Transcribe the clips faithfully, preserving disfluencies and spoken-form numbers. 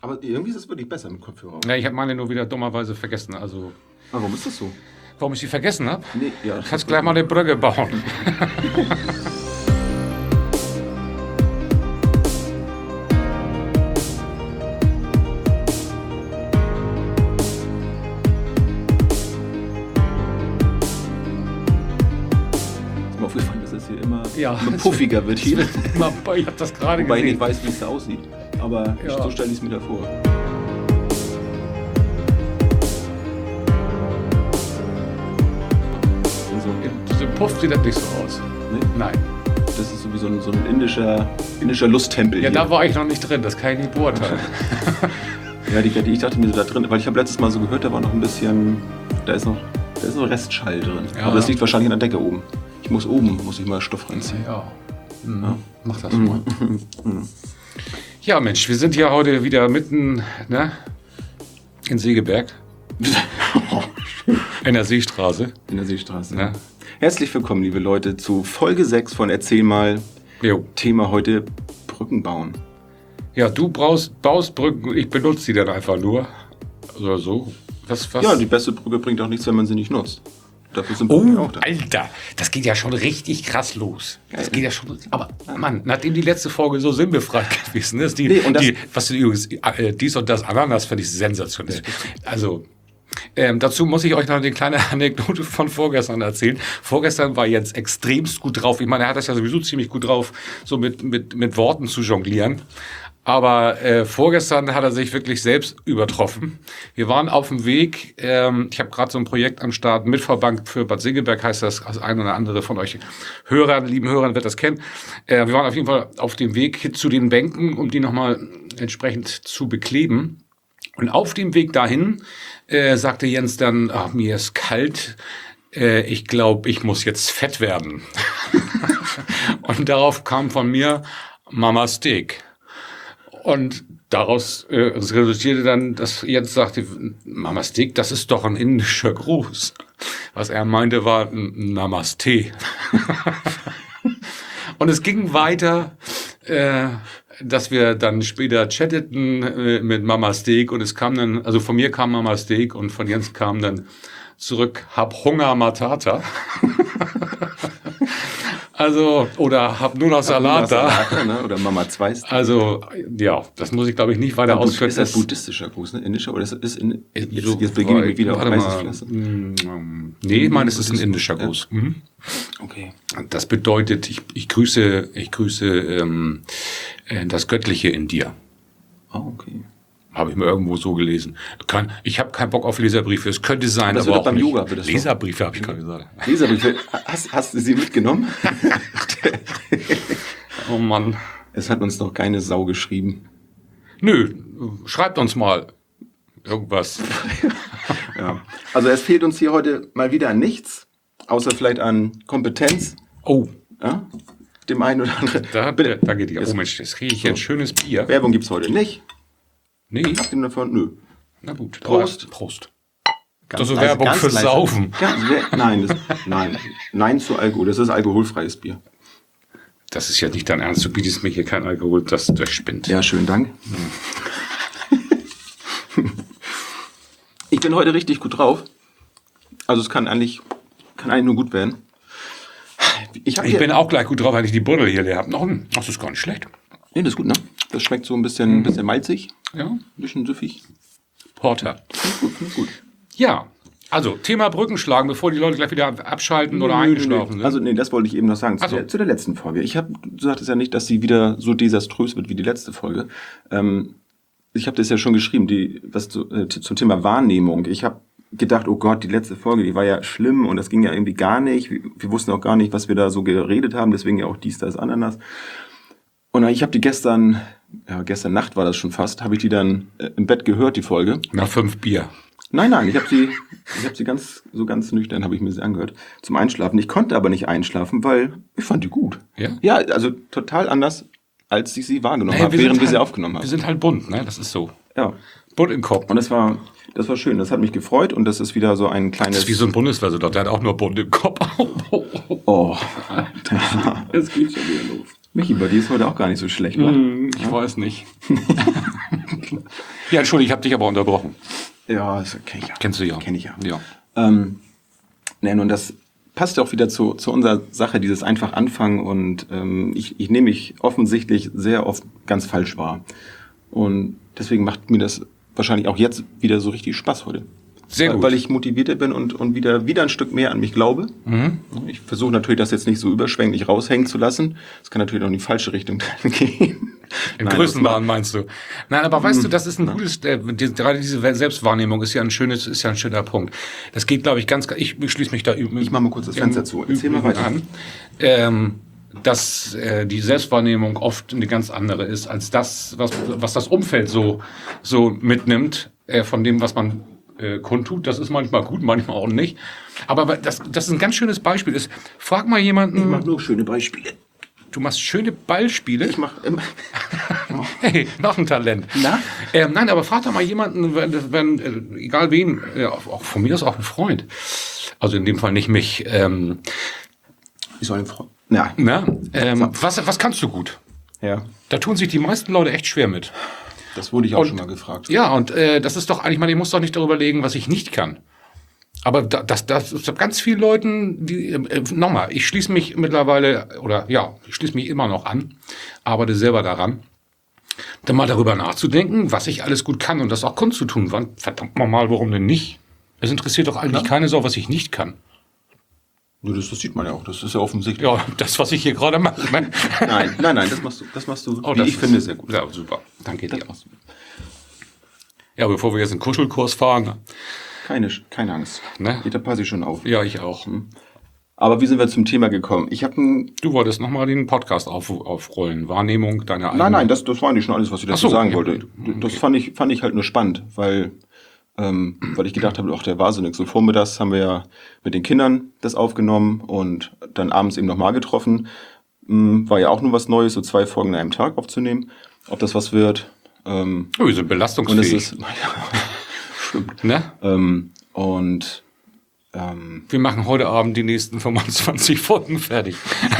Aber irgendwie ist es wirklich besser mit Kopfhörer. Ja, ich habe meine nur wieder dummerweise vergessen. Also, Aber warum ist das so? warum ich sie vergessen habe? Nee, ja. Du kannst gleich mal eine Brücke bauen. Ist mir aufgefallen, dass es hier immer, Ja. immer puffiger wird hier. Immer, ich habe das gerade Wobei ich gesehen. nicht weiß, wie es da aussieht. Aber Ja. so stelle ich es mir da vor. So, So pufft sieht das nicht so aus. ne? Nein. Das ist so wie so ein, so ein indischer, indischer Lusttempel Ja, hier. da war ich noch nicht drin, das kann ich nicht beurteilen. Ja, die, die, ich dachte mir so da drin, weil ich habe letztes Mal so gehört, da war noch ein bisschen, da ist noch, da ist noch Restschall drin. Ja. Aber das liegt wahrscheinlich an der Decke oben. Ich muss oben, muss ich mal Stoff reinziehen. Ja. Mhm. Mach das mal. Ja, Mensch, wir sind ja heute wieder mitten, ne? In Segeberg. In der Seestraße. In der Seestraße. Ne? Herzlich willkommen, liebe Leute, zu Folge sechs von Erzähl mal. Jo. Thema heute Brücken bauen. Ja, du brauchst, baust Brücken, ich benutze die dann einfach nur. Oder so. Was, was? Ja, die beste Brücke bringt auch nichts, wenn man sie nicht nutzt. Dafür sind Brücken Oh, auch da. Alter, das geht ja schon richtig krass los. Das Geil. geht ja schon. Aber Mann, nachdem die letzte Folge so sinnbefreit gewesen ist, die, Nee, und das- die was du übrigens, äh, dies und das Ananas finde ich sensationell. Also ähm, dazu muss ich euch noch eine kleine Anekdote von vorgestern erzählen. Vorgestern war Jens extremst gut drauf. Ich meine, er hat das ja sowieso ziemlich gut drauf, so mit mit mit Worten zu jonglieren. Aber äh, vorgestern hat er sich wirklich selbst übertroffen. Wir waren auf dem Weg, ähm, ich habe gerade so ein Projekt am Start, Mitverband für Bad Segeberg heißt das, also ein oder andere von euch Hörern, lieben Hörern wird das kennen. Äh, wir waren auf jeden Fall auf dem Weg hin zu den Bänken, um die nochmal entsprechend zu bekleben. Und auf dem Weg dahin äh, sagte Jens dann, ach, mir ist kalt, äh, ich glaube, ich muss jetzt fett werden. Und darauf kam von mir Mama Steak. Und daraus äh, es resultierte dann, dass Jens sagte, Mama Steak, das ist doch ein indischer Gruß. Was er meinte, war ein Namaste. Und es ging weiter, äh, dass wir dann später chatteten äh, mit Mama Steak und es kam dann, also von mir kam Mama Steak und von Jens kam dann zurück, hab Hunger Matata. Also, oder hab nur noch Salat da. Salat, ne? Oder Mama zwei. Also, ja, das muss ich, glaube ich, nicht weiter ausführen. Ist das buddhistischer Gruß, ne? Indischer? Oder ist das in, jetzt, So, jetzt beginne ich mich wieder auf warte heißes mal. Pflaster. Mm, Nee, ich meine, es ist ein indischer Ja. Gruß. Mhm. Okay. Das bedeutet, ich, ich grüße, ich grüße ähm, äh, das Göttliche in dir. Oh, okay. Habe ich mir irgendwo so gelesen. Kann, ich habe keinen Bock auf Leserbriefe. Es könnte sein, Das aber wird auch doch beim nicht. Yoga, wird das doch. Leserbriefe habe ich gerade gesagt. Leserbriefe, hast, hast du sie mitgenommen? Oh Mann. Es hat uns noch keine Sau geschrieben. Nö, schreibt uns mal irgendwas. Ja. Also es fehlt uns hier heute mal wieder an nichts, außer vielleicht an Kompetenz. Oh, Ja? Dem einen oder anderen. da, Bitte. da geht die. Es- Oh Mensch, das kriege ich jetzt schönes Bier. Werbung gibt's heute nicht. Nee, Abgesehen davon, nö. na gut. Prost. Aber Prost. Ganz Das ist so leise, Werbung ganz fürs leise. Saufen. Ganz, le- nein, das, nein, nein zu Alkohol. Das ist alkoholfreies Bier. Das ist ja nicht dein Ernst. Du bietest mir hier kein Alkohol. Das, das spinnt. Ja, schönen Dank. Ich bin heute richtig gut drauf. Also es kann eigentlich, kann eigentlich nur gut werden. Ich, hab Ich hier, bin auch gleich gut drauf, wenn ich die Buddel hier leer habe. Noch ein. Ach, das ist gar nicht schlecht. Nee, das ist gut, ne? Das schmeckt so ein bisschen, ein bisschen malzig, Ja. ein bisschen süffig. Porter. Gut, finde ich gut. Ja. Also, Thema Brückenschlagen, bevor die Leute gleich wieder abschalten oder eingeschlafen sind. Also nee, das wollte ich eben noch sagen, zu, Ach so. der, zu der letzten Folge. Ich habe, du sagtest ja nicht, dass sie wieder so desaströs wird wie die letzte Folge. Ähm, ich habe das ja schon geschrieben, die, was zu, äh, zum Thema Wahrnehmung. Ich habe gedacht, oh Gott, die letzte Folge, die war ja schlimm und das ging ja irgendwie gar nicht. Wir, wir wussten auch gar nicht, was wir da so geredet haben, deswegen ja auch dies, das, Ananas. Und ich habe die gestern, ja gestern Nacht war das schon fast, habe ich die dann äh, im Bett gehört, die Folge. Nach fünf Bier. Nein, nein, ich habe sie, ich habe sie ganz, so ganz nüchtern habe ich mir sie angehört zum Einschlafen. Ich konnte aber nicht einschlafen, weil ich fand die gut. Ja? Ja, also total anders, als ich sie wahrgenommen Naja, habe, während sind wir sie halt, aufgenommen Wir haben. sind halt bunt, ne? Das ist so. Ja, Bunt im Kopf. und das war, das war schön. Das hat mich gefreut und das ist wieder so ein Das kleines. ist wie so ein Bundeswehrsoldat, der hat auch nur bunt im Kopf. Oh, es geht schon wieder los. Michi, bei dir ist heute auch gar nicht so schlecht, wa? Ich weiß nicht. Ja, Entschuldigung, ich habe dich aber unterbrochen. Ja, das kenn ich ja. Kennst du ja. Kenn ich ja. Ja. Ähm, ne, und das passt ja auch wieder zu, zu unserer Sache, dieses einfach anfangen. Und ähm, ich, ich nehme mich offensichtlich sehr oft ganz falsch wahr. Und deswegen macht mir das wahrscheinlich auch jetzt wieder so richtig Spaß heute. Sehr weil, gut. Weil ich motivierter bin und, und wieder, wieder ein Stück mehr an mich glaube. Mhm. Ich versuche natürlich, das jetzt nicht so überschwänglich raushängen zu lassen. Das kann natürlich auch in die falsche Richtung gehen. Im Nein, Größenwahn meinst du? Nein, aber weißt du, das ist ein Ja. gutes, äh, die, gerade diese Selbstwahrnehmung ist ja ein schönes, ist ja ein schöner Punkt. Das geht, glaube ich, ganz, ich schließe mich da üben. Ich mach mal kurz das Fenster zu. Erzähl mal weiter. An, ähm, dass äh, die Selbstwahrnehmung oft eine ganz andere ist als das, was, was das Umfeld so, so mitnimmt, äh, von dem, was man äh, kundtut. Das ist manchmal gut, manchmal auch nicht. Aber das, das ist ein ganz schönes Beispiel. Ist, frag mal jemanden. Ich mache nur schöne Beispiele. Du machst schöne Ballspiele. Ich mache immer. Hey, noch ein Talent. Na? Ähm, nein, aber frag doch mal jemanden, wenn, wenn äh, egal wen, äh, auch von mir ist auch ein Freund. Also in dem Fall nicht mich. Ähm, Ich soll den Freund. Ja. na, ähm, was, was kannst du gut? Ja. Da tun sich die meisten Leute echt schwer mit. Das wurde ich auch Und- schon mal gefragt. Ja, und äh, das ist doch eigentlich mal, ich muss doch nicht darüber legen, was ich nicht kann. Aber da, das, das ist ganz vielen Leuten, die, äh, nochmal, ich schließe mich mittlerweile, oder ja, ich schließe mich immer noch an, arbeite selber daran, dann mal darüber nachzudenken, was ich alles gut kann und das auch kundzutun. Wann, verdammt mal, warum denn nicht? Es interessiert doch eigentlich Klar. keine Sau, was ich nicht kann. Nur das, das sieht man ja auch. Das ist ja offensichtlich. Ja, das, was ich hier gerade mache. Ne? Nein, nein, nein, das machst du, das machst du, Oh, wie das ich ist- finde, sehr gut. Ja, super. Danke dir. Das machst du. Ja, bevor wir jetzt einen Kuschelkurs fahren. Keine, keine Angst. Ne? Da passe ich schon auf. Ja, ich auch. Aber wie sind wir zum Thema gekommen? Ich habe ein. Du wolltest nochmal den Podcast auf, aufrollen. Wahrnehmung deiner eigenen. Nein, nein, das, das war nicht schon alles, was ich dazu Ach so, sagen ja, wollte. gut. Das Okay. fand ich, fand ich halt nur spannend, weil, ähm, weil ich gedacht habe, ach, der war so nix. So vormittags haben wir ja mit den Kindern das aufgenommen und dann abends eben nochmal getroffen. Hm, war ja auch nur was Neues, so zwei Folgen an einem Tag aufzunehmen. Ob das was wird. Ähm, Oh, wir sind und es belastungsfähig. ist, naja, stimmt. Ne? Ähm, und ähm, Wir machen heute Abend die nächsten fünfundzwanzig Folgen fertig.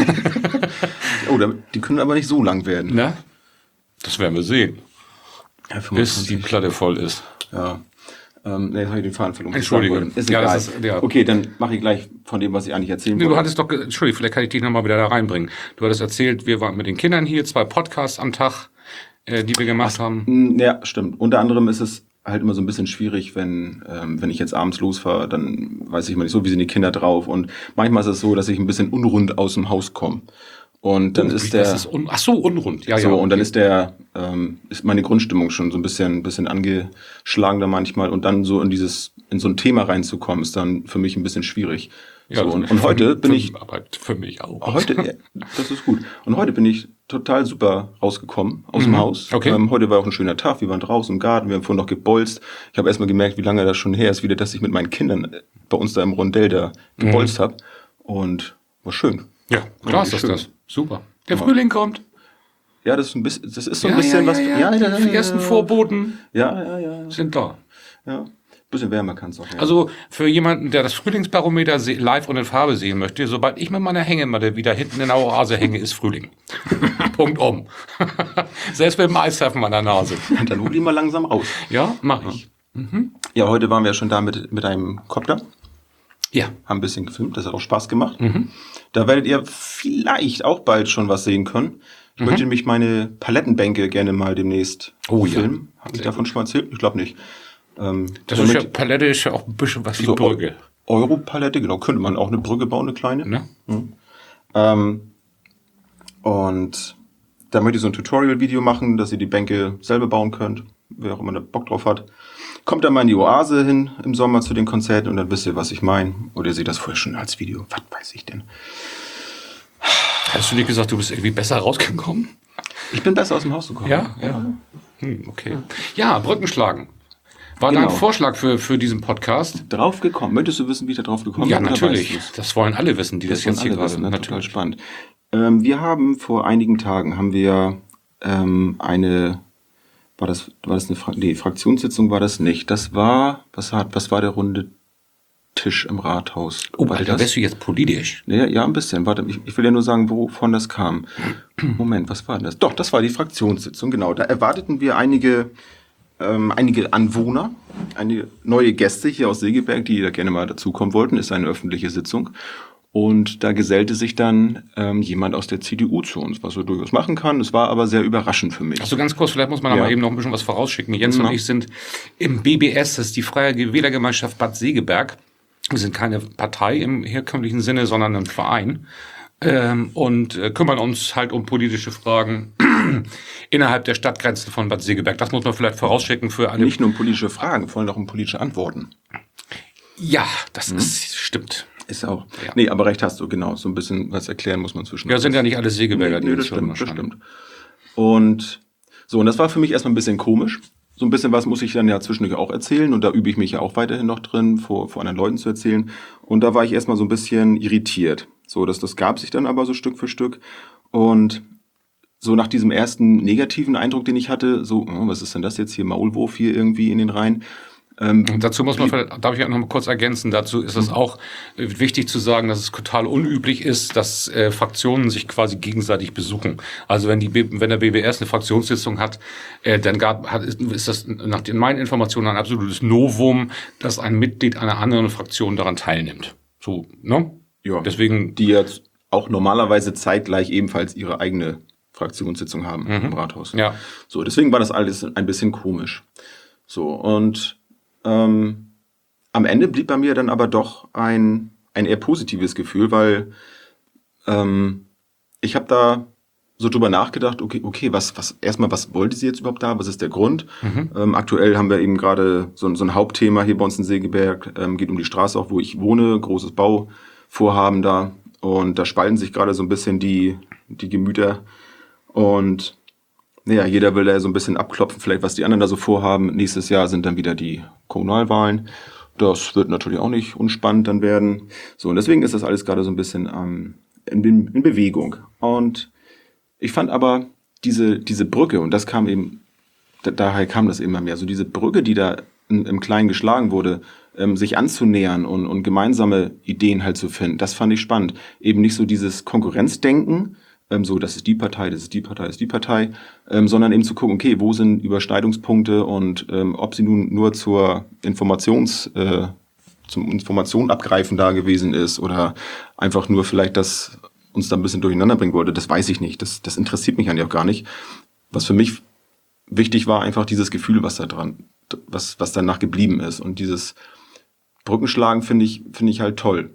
oh, da- die können aber nicht so lang werden. Ne? Das werden wir sehen, Ja, bis die fünfundzwanzig. Platte voll ist. Ja. Ähm, nee, jetzt habe ich den Faden verloren. Entschuldige. Ist Ja, egal. das ist- ja. Okay, dann mache ich gleich von dem, was ich eigentlich erzählen Nee, wollte. du hattest doch, ge- Entschuldigung, vielleicht kann ich dich nochmal wieder da reinbringen. Du hattest erzählt, wir waren mit den Kindern hier, zwei Podcasts am Tag, äh, die wir gemacht haben. Mm, Ja, stimmt. Unter anderem ist es halt immer so ein bisschen schwierig, wenn, ähm, wenn ich jetzt abends losfahre, dann weiß ich immer nicht so, wie sind die Kinder drauf. Und manchmal ist es so, dass ich ein bisschen unrund aus dem Haus komme. Und dann Wie- ist der. das ist un Ach so, unrund. Ja, So, ja. und dann okay. ist der, ähm, ist meine Grundstimmung schon so ein bisschen, bisschen angeschlagener manchmal und dann so in dieses, in so ein Thema reinzukommen, ist dann für mich ein bisschen schwierig. Ja, so, das- und, und heute für, bin für, ich, Aber für mich auch. heute, ja, das ist gut. Und heute bin ich total super rausgekommen aus dem Haus. Okay. Ähm, heute war auch ein schöner Tag. Wir waren draußen im Garten, wir haben vorhin noch gebolzt. Ich habe erstmal gemerkt, wie lange das schon her ist, wieder, dass ich mit meinen Kindern bei uns da im Rondell da gebolzt habe. Und war schön. Ja, klar ist wie das schön. das. Super. Der Frühling kommt. Ja, das ist ein bisschen, das ist so ein bisschen was. Ja, ja, die ersten Vorboten Ja, ja, ja, sind da. ja. Ein bisschen wärmer kann es auch werden. Also für jemanden, der das Frühlingsbarometer se- live und in Farbe sehen möchte, sobald ich mit meiner Hängematte wieder hinten in der Oase hänge, ist Frühling. Punkt um. Selbst mit dem Eishafen an der Nase. dann hol die mal langsam raus. Ja, mach ich. Ja, heute waren wir ja schon da mit, mit einem Copter. Ja. Haben ein bisschen gefilmt, das hat auch Spaß gemacht. Mhm. Da werdet ihr vielleicht auch bald schon was sehen können. Ich möchte nämlich meine Palettenbänke gerne mal demnächst Mhm. Oh ja. filmen. Habe ich Sehr davon schon mal erzählt? Ich glaube nicht. Ähm, Das ist damit- ja, Palette ist ja auch ein bisschen was wie so Brücke. Europalette, genau. Könnte man auch eine Brücke bauen, eine kleine. Ne? Ähm, und da möchte ich so ein Tutorial-Video machen, dass ihr die Bänke selber bauen könnt. Wer auch immer da Bock drauf hat. Kommt dann mal in die Oase hin im Sommer zu den Konzerten und dann wisst ihr, was ich meine. Oder ihr seht das vorher schon als Video. Was weiß ich denn? Hast du nicht gesagt, du bist irgendwie besser rausgekommen? Ich bin besser aus dem Haus gekommen. Ja, ja. Hm, okay. Ja, Brücken schlagen. War Genau. dein Vorschlag für, für diesen Podcast? Drauf gekommen. Möchtest du wissen, wie ich da drauf gekommen Ja, bin? oder natürlich. weißt du's? Das wollen alle wissen, die das, wollen jetzt hier alle gerade. wissen, ne? Total Natürlich. spannend. Ähm, wir haben vor einigen Tagen haben wir ähm, eine, war das, war das eine Fra nee, Fraktionssitzung war das nicht. Das war, was hat, was war der runde Tisch im Rathaus? Oh, War Alter, das? wärst du jetzt politisch? Ja, ja, ein bisschen. Warte, ich, ich will ja nur sagen, wovon das kam. Moment, was war denn das? Doch, das war die Fraktionssitzung, genau. Da erwarteten wir einige ähm, einige Anwohner, einige neue Gäste hier aus Segeberg, die da gerne mal dazukommen wollten. Ist eine öffentliche Sitzung. Und da gesellte sich dann ähm, jemand aus der C D U zu uns, was er durchaus machen kann. Es war aber sehr überraschend für mich. Also ganz kurz, vielleicht muss man ja. da mal eben noch ein bisschen was vorausschicken. Jens ja. und ich sind im B B S, das ist die Freie Wählergemeinschaft Bad Segeberg. Wir sind keine Partei im herkömmlichen Sinne, sondern ein Verein. Ähm, und äh, kümmern uns halt um politische Fragen innerhalb der Stadtgrenzen von Bad Segeberg. Das muss man vielleicht vorausschicken für alle. Nicht nur um politische Fragen, vor allem auch um politische Antworten. Ja, das hm. ist, stimmt. Ist auch. Ja. Nee, aber recht hast du, genau. So ein bisschen was erklären muss man zwischen. Ja, sind ja nicht alle Segeberger. Nee, nee, das stimmt, das stimmt. Und so, und das war für mich erstmal ein bisschen komisch. So ein bisschen was muss ich dann ja zwischendurch auch erzählen und da übe ich mich ja auch weiterhin noch drin, vor, vor anderen Leuten zu erzählen. Und da war ich erstmal so ein bisschen irritiert. So, das, das gab sich dann aber so Stück für Stück. Und so nach diesem ersten negativen Eindruck, den ich hatte, so, oh, was ist denn das jetzt hier, Maulwurf hier irgendwie in den Reihen? Ähm, dazu muss man, darf ich auch noch mal kurz ergänzen, dazu ist es auch wichtig zu sagen, dass es total unüblich ist, dass äh, Fraktionen sich quasi gegenseitig besuchen. Also wenn die wenn der B B S eine Fraktionssitzung hat, äh, dann gab, hat, ist das nach den meinen Informationen ein absolutes Novum, dass ein Mitglied einer anderen Fraktion daran teilnimmt. So, ne? Ja, deswegen die jetzt auch normalerweise zeitgleich ebenfalls ihre eigene Fraktionssitzung haben mhm. im Rathaus. Ja. So, deswegen war das alles ein bisschen komisch. So, und Ähm, am Ende blieb bei mir dann aber doch ein, ein eher positives Gefühl, weil ähm, ich habe da so drüber nachgedacht, okay, okay, was, was, erstmal, was wollte sie jetzt überhaupt da? Was ist der Grund? Mhm. Ähm, aktuell haben wir eben gerade so, so ein Hauptthema hier bei uns in Segeberg, ähm, geht um die Straße auch, wo ich wohne, großes Bauvorhaben da. Und da spalten sich gerade so ein bisschen die, die Gemüter. Und ja, jeder will da so ein bisschen abklopfen, vielleicht was die anderen da so vorhaben. Nächstes Jahr sind dann wieder die Kommunalwahlen. Das wird natürlich auch nicht unspannend dann werden. So, und deswegen ist das alles gerade so ein bisschen ähm, in, in Bewegung. Und ich fand aber diese, diese Brücke, und das kam eben, da, daher kam das immer mehr, so diese Brücke, die da in, im Kleinen geschlagen wurde, ähm, sich anzunähern und, und gemeinsame Ideen halt zu finden, das fand ich spannend. Eben nicht so dieses Konkurrenzdenken, Ähm, so, das ist die Partei, das ist die Partei, das ist die Partei, ähm, sondern eben zu gucken, okay, wo sind Überschneidungspunkte und ähm, ob sie nun nur zur Informations, äh, zum Information abgreifen da gewesen ist oder einfach nur vielleicht das uns da ein bisschen durcheinander bringen wollte, das weiß ich nicht. Das, das interessiert mich eigentlich auch gar nicht. Was für mich wichtig war, einfach dieses Gefühl, was da dran, was, was danach geblieben ist. Und dieses Brückenschlagen finde ich, finde ich halt toll,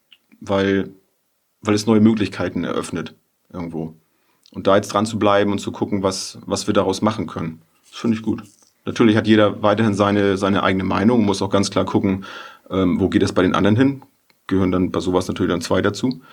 weil, weil es neue Möglichkeiten eröffnet. Irgendwo. Und da jetzt dran zu bleiben und zu gucken, was, was wir daraus machen können. Das finde ich gut. Natürlich hat jeder weiterhin seine, seine eigene Meinung, muss auch ganz klar gucken, ähm, wo geht es bei den anderen hin. Gehören dann bei sowas natürlich dann zwei dazu.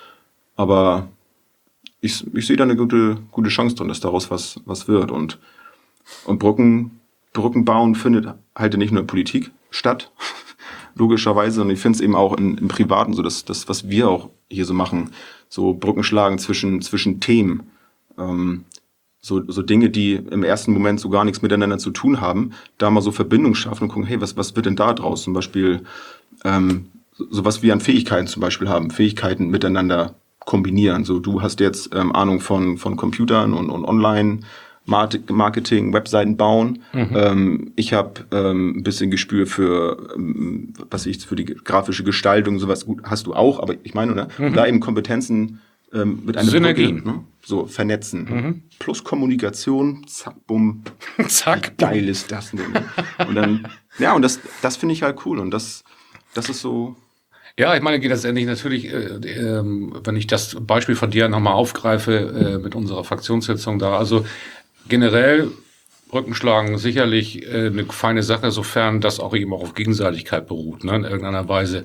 Aber ich, ich sehe da eine gute, gute Chance drin, dass daraus was, was wird. Und, und Brücken, Brücken bauen findet halt nicht nur in Politik statt, logischerweise. Und ich finde es eben auch in, im Privaten so, dass das, was wir auch hier so machen, so Brücken schlagen zwischen, zwischen Themen, ähm, so, so Dinge, die im ersten Moment so gar nichts miteinander zu tun haben, da mal so Verbindung schaffen und gucken, hey, was, was wird denn da draus? Zum Beispiel, ähm, sowas wie an Fähigkeiten zum Beispiel haben, Fähigkeiten miteinander kombinieren. So, du hast jetzt ähm, Ahnung von, von Computern und, und Online- Marketing, Webseiten bauen. Mhm. Ähm, ich habe ähm, ein bisschen Gespür für, ähm, was ich für die grafische Gestaltung, sowas gut hast du auch, aber ich meine, ne? Mhm. Da eben Kompetenzen ähm, mit einer Synergien, Brücke, ne? So vernetzen. Mhm. Plus Kommunikation, zack, bumm. Zack. Wie geil ist das denn? Und dann, ja, und das, das finde ich halt cool. Und das, das ist so. Ja, ich meine, geht das endlich natürlich, äh, äh, wenn ich das Beispiel von dir nochmal aufgreife, äh, mit unserer Fraktionssitzung da, also generell Brückenschlagen sicherlich äh, eine feine Sache, sofern das auch eben auch auf Gegenseitigkeit beruht, ne, in irgendeiner Weise.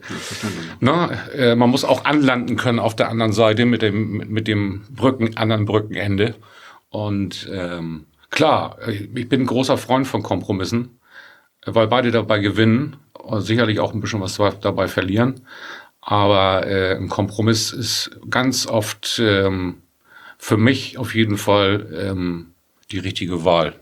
Na, äh, man muss auch anlanden können auf der anderen Seite mit dem mit, mit dem Brücken anderen Brückenende. Und ähm, klar, ich bin ein großer Freund von Kompromissen, weil beide dabei gewinnen, sicherlich auch ein bisschen was dabei verlieren. Aber äh, ein Kompromiss ist ganz oft ähm, für mich auf jeden Fall ähm, die richtige Wahl.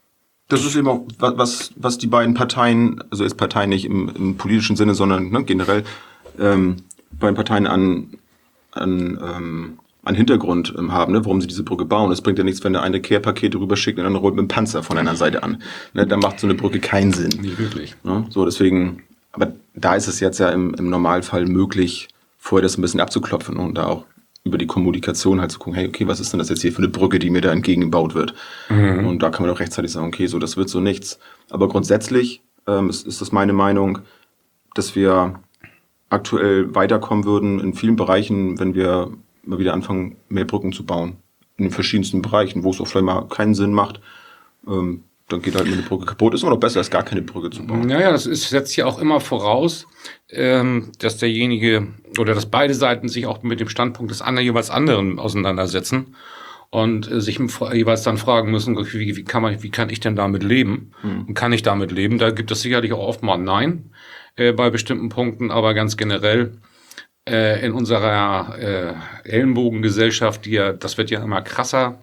Das ist eben auch, was, was die beiden Parteien, also jetzt Parteien nicht im, im politischen Sinne, sondern ne, generell ähm, beiden Parteien an, an ähm, einen Hintergrund ähm, haben, ne, warum sie diese Brücke bauen. Es bringt ja nichts, wenn der eine Care-Pakete rüberschickt und dann rollt mit dem Panzer von einer Seite an. Ne, dann macht so eine Brücke keinen Sinn. Nicht wirklich. Ne, so, deswegen, aber da ist es jetzt ja im, im Normalfall möglich, vorher das ein bisschen abzuklopfen und da auch über die Kommunikation halt zu gucken, hey, okay, was ist denn das jetzt hier für eine Brücke, die mir da entgegengebaut wird? Mhm. Und da kann man auch rechtzeitig sagen, okay, so, das wird so nichts. Aber grundsätzlich ähm, ist, ist das meine Meinung, dass wir aktuell weiterkommen würden in vielen Bereichen, wenn wir mal wieder anfangen, mehr Brücken zu bauen. In den verschiedensten Bereichen, wo es auch vielleicht mal keinen Sinn macht. Ähm, dann geht halt eine Brücke kaputt. Ist immer noch besser, als gar keine Brücke zu bauen. Naja, das ist, setzt ja auch immer voraus, ähm, dass derjenige oder dass beide Seiten sich auch mit dem Standpunkt des anderen jeweils anderen auseinandersetzen und äh, sich jeweils dann fragen müssen, wie, wie kann man, wie kann ich denn damit leben? Hm. Und kann ich damit leben? Da gibt es sicherlich auch oft mal Nein äh, bei bestimmten Punkten, aber ganz generell äh, in unserer äh, Ellenbogengesellschaft, die ja, das wird ja immer krasser.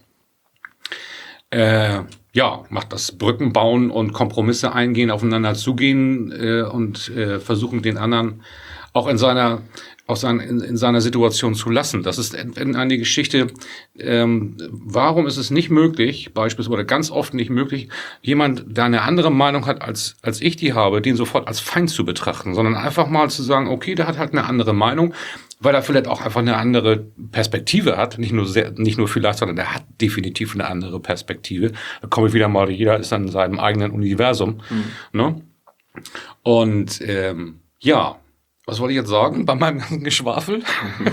Äh, ja, macht das Brückenbauen und Kompromisse eingehen, aufeinander zugehen äh, und äh, versuchen, den anderen auch in seiner auch sein, in, in seiner Situation zu lassen. Das ist eine Geschichte, ähm, warum ist es nicht möglich, beispielsweise oder ganz oft nicht möglich, jemand, der eine andere Meinung hat, als als ich die habe, den sofort als Feind zu betrachten, sondern einfach mal zu sagen, okay, der hat halt eine andere Meinung, weil er vielleicht auch einfach eine andere Perspektive hat, nicht nur sehr, nicht nur vielleicht, sondern er hat definitiv eine andere Perspektive. Da komme ich wieder mal, jeder ist in seinem eigenen Universum. Mhm. Ne? Und ähm, ja, was wollte ich jetzt sagen bei meinem ganzen Geschwafel?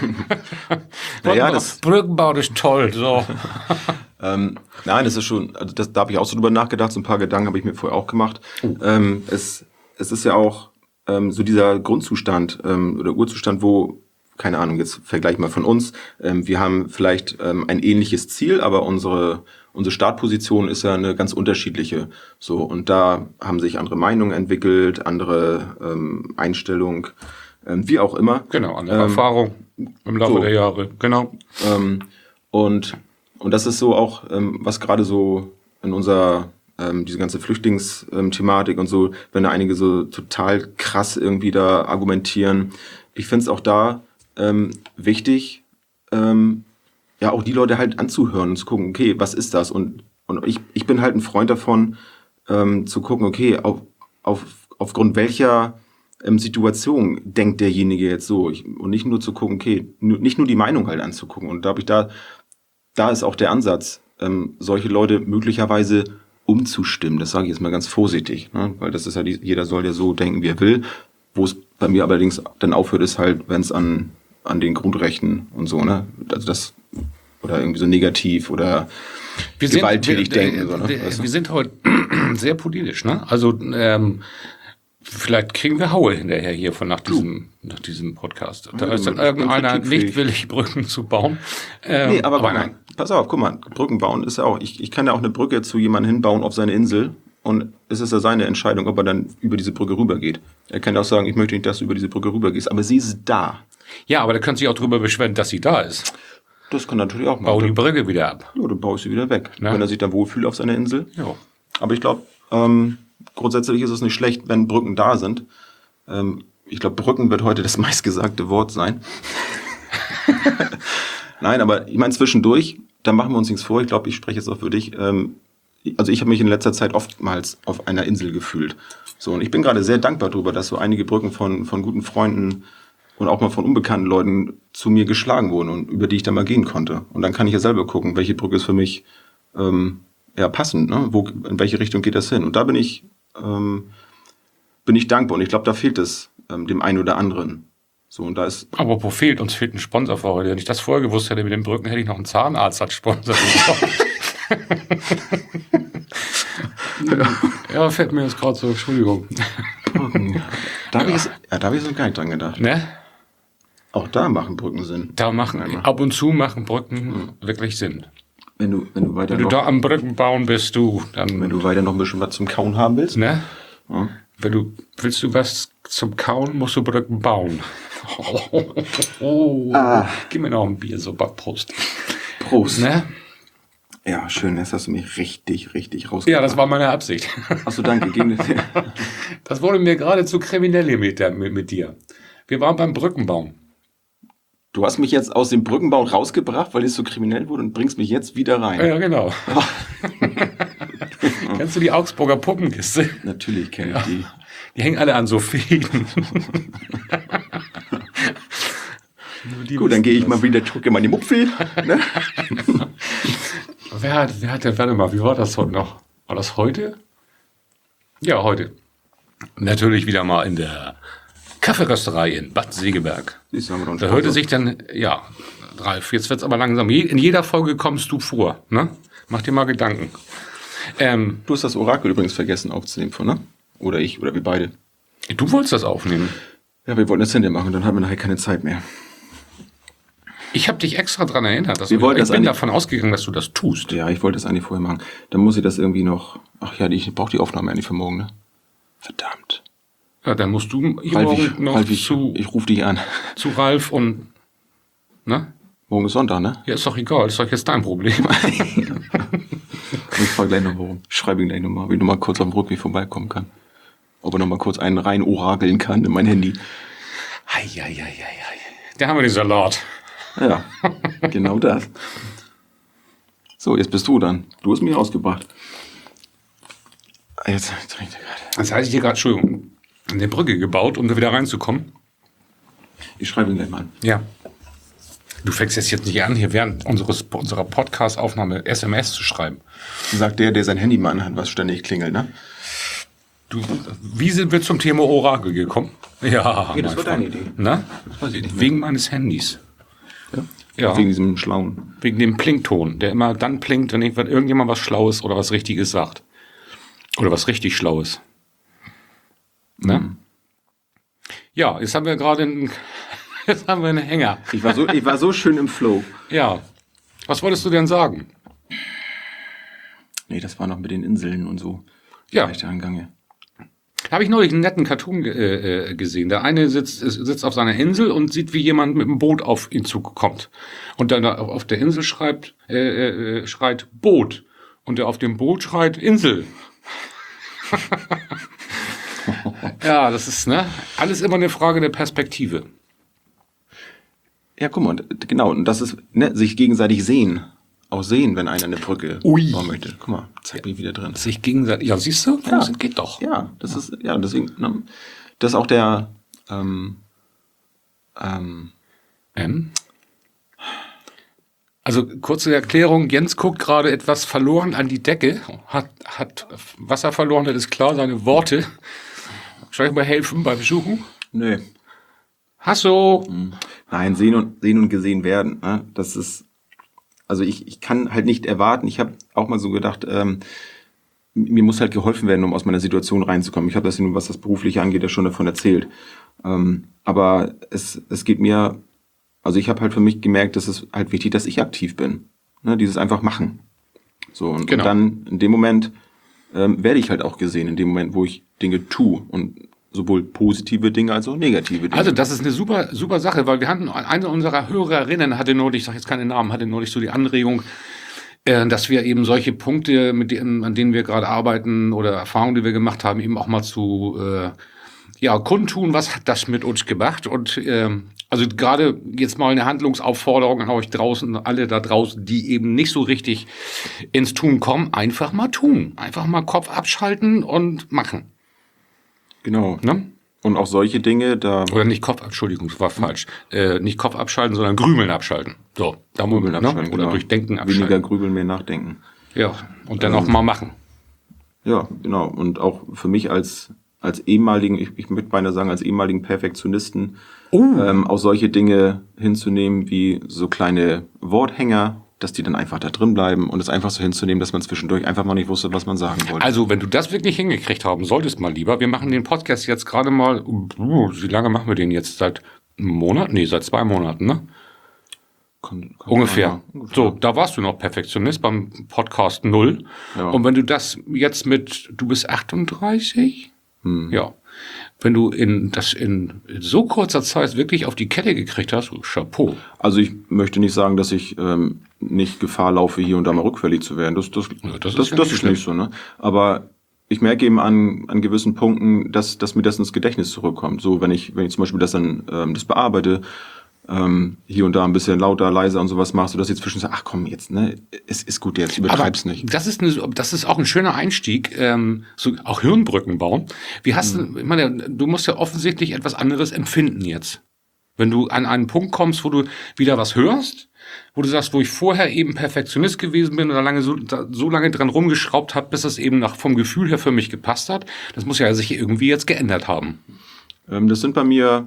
Naja, das Brückenbau ist toll. So. ähm, nein, das ist schon, also das, da habe ich auch so drüber nachgedacht, so ein paar Gedanken habe ich mir vorher auch gemacht. Oh. Ähm, es, es ist ja auch ähm, so dieser Grundzustand ähm, oder Urzustand, wo keine Ahnung, jetzt vergleich mal von uns. Ähm, wir haben vielleicht ähm, ein ähnliches Ziel, aber unsere unsere Startposition ist ja eine ganz unterschiedliche. So, und da haben sich andere Meinungen entwickelt, andere ähm, Einstellung, ähm, wie auch immer. Genau, andere ähm, Erfahrung im Laufe so, der Jahre. Genau. Ähm, und und das ist so auch, ähm, was gerade so in unserer ähm, diese ganze Flüchtlingsthematik und so, wenn da einige so total krass irgendwie da argumentieren. Ich finde es auch da Ähm, wichtig, ähm, ja, auch die Leute halt anzuhören und zu gucken, okay, was ist das? Und, und ich, ich bin halt ein Freund davon, ähm, zu gucken, okay, auf, auf, aufgrund welcher ähm, Situation denkt derjenige jetzt so? Ich, und nicht nur zu gucken, okay, nur, nicht nur die Meinung halt anzugucken. Und da habe ich da, da ist auch der Ansatz, ähm, solche Leute möglicherweise umzustimmen. Das sage ich jetzt mal ganz vorsichtig, ne? Weil das ist ja, die, jeder soll ja so denken, wie er will. Wo es bei mir allerdings dann aufhört, ist halt, wenn es an an den Grundrechten und so, ne? Also das, oder irgendwie so negativ oder wir gewalttätig sind, wir, denken. So, ne? wir, weißt du? wir sind heute sehr politisch, ne? Also ähm, vielleicht kriegen wir Haue hinterher hier von nach diesem, uh. nach diesem Podcast. Da ja, ist dann irgendeiner nicht willig, Brücken zu bauen. Ähm, nee, aber, aber nein. Pass auf, guck mal, Brücken bauen ist ja auch, ich, ich kann ja auch eine Brücke zu jemandem hinbauen auf seine Insel. Und es ist ja seine Entscheidung, ob er dann über diese Brücke rübergeht. Er kann auch sagen, ich möchte nicht, dass du über diese Brücke rübergehst. Aber sie ist da. Ja, aber der könnte sich auch darüber beschweren, dass sie da ist. Das kann natürlich auch machen. Bau die Brücke wieder ab. Ja, dann baue ich sie wieder weg. Na? Wenn er sich dann wohlfühlt auf seiner Insel. Ja. Aber ich glaube, ähm, grundsätzlich ist es nicht schlecht, wenn Brücken da sind. Ähm, ich glaube, Brücken wird heute das meistgesagte Wort sein. Nein, aber ich meine zwischendurch, da machen wir uns nichts vor. Ich glaube, ich spreche jetzt auch für dich. Ähm, Also ich habe mich in letzter Zeit oftmals auf einer Insel gefühlt. So, und ich bin gerade sehr dankbar darüber, dass so einige Brücken von, von guten Freunden und auch mal von unbekannten Leuten zu mir geschlagen wurden und über die ich dann mal gehen konnte. Und dann kann ich ja selber gucken, welche Brücke ist für mich ähm, ja, passend, ne? Wo, in welche Richtung geht das hin? Und da bin ich, ähm, bin ich dankbar. Und ich glaube, da fehlt es ähm, dem einen oder anderen. So, und da ist. Aber wo fehlt? Uns fehlt ein Sponsor für heute. Wenn ich das vorher gewusst hätte mit den Brücken, hätte ich noch einen Zahnarzt als Sponsor. Ja, fällt mir jetzt gerade so, Entschuldigung. Da habe ich, jetzt, ja, da hab ich so gar nicht dran gedacht. Ne? Auch da machen Brücken Sinn. Da machen, ja, ab und zu machen Brücken hm. wirklich Sinn. Wenn du, wenn du weiter wenn noch, du da am Brücken bauen bist, du, dann. Wenn du weiter noch ein bisschen was zum Kauen haben willst. Ne? Ja. Wenn du, willst du was zum Kauen, musst du Brücken bauen. Oh, oh. Ah. Gib mir noch ein Bier, so Prost. Prost. Ne? Ja, schön, jetzt hast du mich richtig, richtig rausgebracht. Ja, das war meine Absicht. Achso, danke. Das wurde mir gerade zu kriminell mit, mit, mit dir. Wir waren beim Brückenbauen. Du hast mich jetzt aus dem Brückenbau rausgebracht, weil es so kriminell wurde und bringst mich jetzt wieder rein. Ja, genau. Kennst du die Augsburger Puppenkiste? Natürlich kenne ich Ja. die. Die hängen alle an so Fäden. Gut, dann gehe ich mal wieder zurück in meine Mupfel. Ne? Wer hat, wer hat denn, warte mal, wie war das heute noch? War das heute? Ja, heute. Natürlich wieder mal in der Kaffeerösterei in Bad Segeberg. Siehst du, haben wir doch einen Da hörte Sponsor. sich dann, ja, Ralf, jetzt wird's aber langsam. Je- In jeder Folge kommst du vor, ne? Mach dir mal Gedanken. Ähm, Du hast das Orakel übrigens vergessen aufzunehmen von, ne? Oder ich, oder wir beide. du wolltest das aufnehmen. Ja, wir wollten das hinterher machen, dann haben wir nachher keine Zeit mehr. Ich habe dich extra dran erinnert. Dass Wir ich wollten ich das bin eigentlich- davon ausgegangen, dass du das tust. Ja, ich wollte das eigentlich vorher machen. Dann muss ich das irgendwie noch... Ach ja, ich brauche die Aufnahme eigentlich für morgen, ne? Verdammt. Ja, dann musst du hier Ralf, morgen ich, noch Ralf, ich, zu, ich rufe dich an. zu Ralf und, ne? Morgen ist Sonntag, ne? Ja, ist doch egal, ist doch jetzt dein Problem. Ich frage gleich noch warum. Ich schreibe ihn gleich nochmal, wie ich nochmal kurz auf dem Rückweg vorbeikommen kann. Ob er nochmal kurz einen rein orakeln kann in mein Handy. Eieieiei. Da haben wir den Salat. Ja, genau das. So, jetzt bist du dann. Du hast mich rausgebracht. Jetzt trinkt er gerade. Das heißt, ich hier gerade, Entschuldigung, eine Brücke gebaut, um da wieder reinzukommen. Ich schreibe ihn gleich mal an. Ja. Du fängst jetzt, jetzt nicht an, hier während unseres, unserer Podcast-Aufnahme S M S zu schreiben. Sagt der, der sein Handy mal anhat, was ständig klingelt, ne? Du, wie sind wir zum Thema Orakel gekommen? Ja, Nee, das mein war deine Freund. Idee. Na? Das weiß ich nicht mehr. Wegen meines Handys. Ja. Ja. Wegen diesem schlauen. Wegen dem Plinkton, der immer dann plinkt, wenn irgendwann irgendjemand was Schlaues oder was Richtiges sagt. Oder was richtig Schlaues. Ne? Mhm. Ja, jetzt haben wir gerade einen, jetzt haben wir einen Hänger. Ich war so, ich war so schön im Flow. Ja. Was wolltest du denn sagen? Nee, das war noch mit den Inseln und so. Ja. War ich da angange. Habe ich neulich einen netten Cartoon äh, äh, gesehen. Der eine sitzt, äh, sitzt auf seiner Insel und sieht, wie jemand mit dem Boot auf ihn zukommt. Und dann auf auf der Insel schreibt, äh, äh, schreit Boot. Und der auf dem Boot schreit Insel. Ja, das ist, ne? Alles immer eine Frage der Perspektive. Ja, guck mal, und, genau, und das ist, ne, sich gegenseitig sehen. Auch sehen, wenn einer eine Brücke Ui. bauen möchte. Guck mal, zeig mich wieder drin. Sich gegenseitig, ja, siehst du? Ja. Das geht doch. Ja, das ist, ja, deswegen, ne, das ist auch der, ähm, ähm, Ähm? Also kurze Erklärung, Jens guckt gerade etwas verloren an die Decke, hat, hat Wasser verloren, das ist klar, seine Worte. Soll ich mal helfen beim Suchen? nö. Hasso! Nein, sehen und, sehen und gesehen werden, ne, das ist, also ich, ich kann halt nicht erwarten, ich habe auch mal so gedacht, ähm, mir muss halt geholfen werden, um aus meiner Situation reinzukommen. Ich habe das ja nun, was das Berufliche angeht, ja schon davon erzählt. Ähm, aber es, es geht mir, also ich habe halt für mich gemerkt, dass es halt wichtig, dass ich aktiv bin. Ne, dieses einfach machen. So, und, Genau. und dann in dem Moment ähm, werde ich halt auch gesehen, in dem Moment, wo ich Dinge tue. Und sowohl positive Dinge als auch negative Dinge. Also das ist eine super, super Sache, weil wir hatten, eine unserer Hörerinnen hatte neulich, ich sage jetzt keine Namen, hatte neulich so die Anregung, äh, dass wir eben solche Punkte, mit denen, an denen wir gerade arbeiten oder Erfahrungen, die wir gemacht haben, eben auch mal zu äh, ja, kundtun, was hat das mit uns gemacht. Und ähm, also gerade jetzt mal eine Handlungsaufforderung an euch draußen, alle da draußen, die eben nicht so richtig ins Tun kommen, einfach mal tun. Einfach mal Kopf abschalten und machen. Genau. Ne? Und auch solche Dinge, da Oder nicht Kopf, Entschuldigung, das war falsch. Äh, nicht Kopf abschalten, sondern Grübeln abschalten. So, da muss man, grübeln ne? abschalten, Oder genau. durch Denken abschalten. Weniger grübeln, mehr nachdenken. Ja, und dann auch mal machen. Ja, genau. Und auch für mich als, als ehemaligen, ich, ich möchte beinahe sagen, als ehemaligen Perfektionisten, ähm, auch solche Dinge hinzunehmen wie so kleine Worthänger, dass die dann einfach da drin bleiben und es einfach so hinzunehmen, dass man zwischendurch einfach mal nicht wusste, was man sagen wollte. Also, wenn du das wirklich hingekriegt haben solltest, mal lieber, wir machen den Podcast jetzt gerade mal, uh, wie lange machen wir den jetzt? Seit einem Monat? Nee, seit zwei Monaten, ne? Kann- kann Ungefähr. sein, ja. Ungefähr. So, da warst du noch Perfektionist beim Podcast null. Ja. Und wenn du das jetzt mit, du bist achtunddreißig? Hm. Ja. Wenn du in das in so kurzer Zeit wirklich auf die Kette gekriegt hast, Chapeau. Also ich möchte nicht sagen, dass ich ähm, nicht Gefahr laufe, hier und da mal rückfällig zu werden. Das, das, Ja, das das, ist ja das nicht ist schlimm. nicht so, ne? Aber ich merke eben an, an gewissen Punkten, dass, dass mir das ins Gedächtnis zurückkommt. So, wenn ich, wenn ich zum Beispiel das dann ähm, das bearbeite, ähm, hier und da ein bisschen lauter, leiser und sowas machst, sodass jetzt zwischen sagst, ach komm, jetzt, ne, es ist gut, jetzt übertreib's Aber nicht. Das ist, eine, das ist auch ein schöner Einstieg, ähm, so auch Hirnbrücken bauen. Wie hast Mhm. du, ich meine, du musst ja offensichtlich etwas anderes empfinden jetzt. Wenn du an einen Punkt kommst, wo du wieder was hörst, wo du sagst, wo ich vorher eben Perfektionist gewesen bin oder lange so, da, so lange dran rumgeschraubt habe, bis es eben nach, vom Gefühl her für mich gepasst hat, das muss ja sich irgendwie jetzt geändert haben. Ähm, das sind bei mir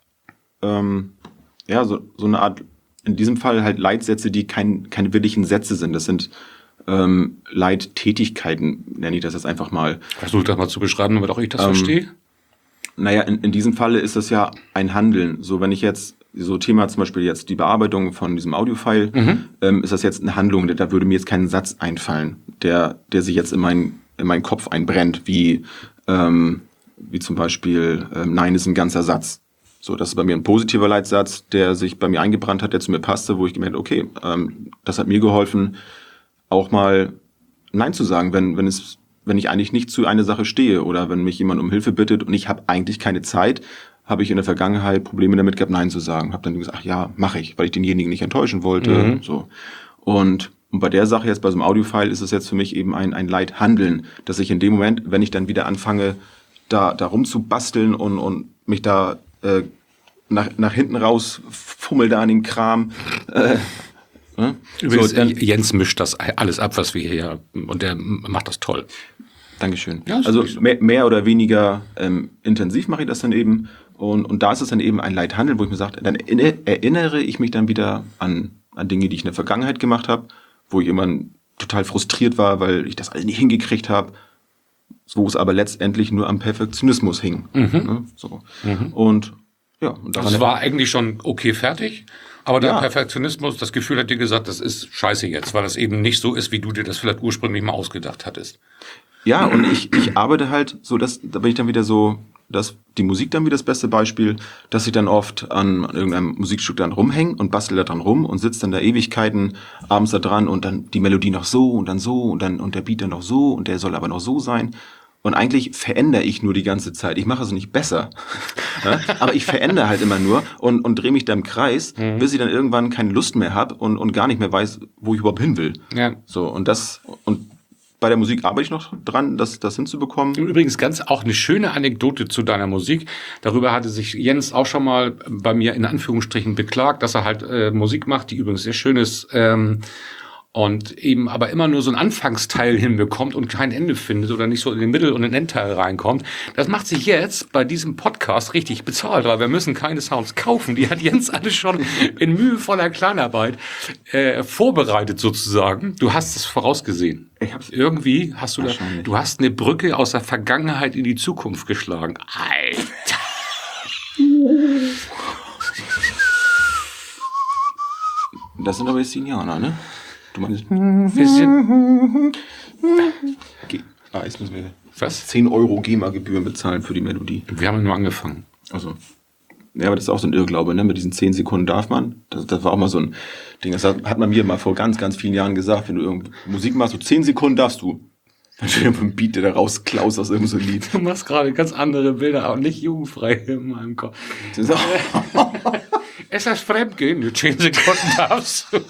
ähm, ja so, so eine Art, in diesem Fall halt Leitsätze, die kein, keine wirklichen Sätze sind. Das sind ähm, Leittätigkeiten, nenne ich das jetzt einfach mal. Versuch das mal zu beschreiben, damit auch ich das Ähm, verstehe. Naja, in, in diesem Falle ist das ja ein Handeln. So, wenn ich jetzt, so Thema zum Beispiel jetzt die Bearbeitung von diesem Audiofile, Mhm. ähm, ist das jetzt eine Handlung, da würde mir jetzt kein Satz einfallen, der, der sich jetzt in, mein, in meinen Kopf einbrennt, wie, ähm, wie zum Beispiel, ähm, nein ist ein ganzer Satz. So, das ist bei mir ein positiver Leitsatz, der sich bei mir eingebrannt hat, der zu mir passte, wo ich gemerkt habe, okay, ähm, das hat mir geholfen, auch mal Nein zu sagen, wenn, wenn es, wenn ich eigentlich nicht zu einer Sache stehe oder wenn mich jemand um Hilfe bittet und ich habe eigentlich keine Zeit, habe ich in der Vergangenheit Probleme damit gehabt, Nein zu sagen. Habe dann gesagt, ach ja, mache ich, weil ich denjenigen nicht enttäuschen wollte. Mhm. So. Und, und bei der Sache jetzt, bei so einem Audiofile, ist es jetzt für mich eben ein, ein Leithandeln, dass ich in dem Moment, wenn ich dann wieder anfange, da, da rumzubasteln und, und mich da äh, nach, nach hinten raus fummel da an den Kram, äh, ne? Übrigens, so, dann, Jens mischt das alles ab, was wir hier, und der macht das toll. Dankeschön. Ja, ist also wirklich so. mehr, mehr oder weniger ähm, intensiv mache ich das dann eben. Und, und da ist es dann eben ein Leithandeln, wo ich mir sage, dann erinner- erinnere ich mich dann wieder an, an Dinge, die ich in der Vergangenheit gemacht habe, wo ich immer total frustriert war, weil ich das alles nicht hingekriegt habe, wo es aber letztendlich nur am Perfektionismus hing. Mhm. Ne? So. Und ja, und Also es war eigentlich schon okay fertig, aber der Ja. Perfektionismus, das Gefühl hat dir gesagt, das ist scheiße jetzt, weil das eben nicht so ist, wie du dir das vielleicht ursprünglich mal ausgedacht hattest. Ja, und ich, ich arbeite halt so, dass, da bin ich dann wieder so, dass die Musik dann wieder das beste Beispiel, dass ich dann oft an irgendeinem Musikstück dann rumhänge und bastel da dran rum und sitze dann da Ewigkeiten abends da dran und dann die Melodie noch so und dann so und dann und der Beat dann noch so und der soll aber noch so sein. Und eigentlich verändere ich nur die ganze Zeit. Ich mache es nicht besser. Ja? Aber ich verändere halt immer nur und, und drehe mich da im Kreis, Mhm. bis ich dann irgendwann keine Lust mehr habe und, und gar nicht mehr weiß, wo ich überhaupt hin will. Ja. So, und das, und bei der Musik arbeite ich noch dran, das, das hinzubekommen. Übrigens ganz auch eine schöne Anekdote zu deiner Musik. Darüber hatte sich Jens auch schon mal bei mir in Anführungsstrichen beklagt, dass er halt äh, Musik macht, die übrigens sehr schön ist, ähm, und eben aber immer nur so ein Anfangsteil hinbekommt und kein Ende findet oder nicht so in den Mittel- und den Endteil reinkommt. Das macht sich jetzt bei diesem Podcast richtig bezahlt, weil wir müssen keine Sounds kaufen. Die hat Jens alles schon in mühevoller Kleinarbeit äh, vorbereitet sozusagen. Du hast es vorausgesehen. Ich hab's Irgendwie hast du da, Wahrscheinlich. du hast eine Brücke aus der Vergangenheit in die Zukunft geschlagen. Alter. Das sind aber jetzt die Indianer, ne? Du meinst, Wir sind, Ge- ah, jetzt müssen wir was? zehn Euro GEMA-Gebühren bezahlen für die Melodie. Wir haben nur angefangen. Also, ja, aber das ist auch so ein Irrglaube, ne? Mit diesen zehn Sekunden darf man. Das, das war auch mal so ein Ding. Das hat hat man mir mal vor ganz, ganz vielen Jahren gesagt. Wenn du irgend Musik machst, so zehn Sekunden darfst du. Dann steht irgendwo ein Beat, der da rausklaust aus irgendeinem so ein Lied. Du machst gerade ganz andere Bilder, auch nicht jugendfrei in meinem Kopf. Das ist auch- Ist das Fremdgehen? Nur zehn Sekunden darfst du.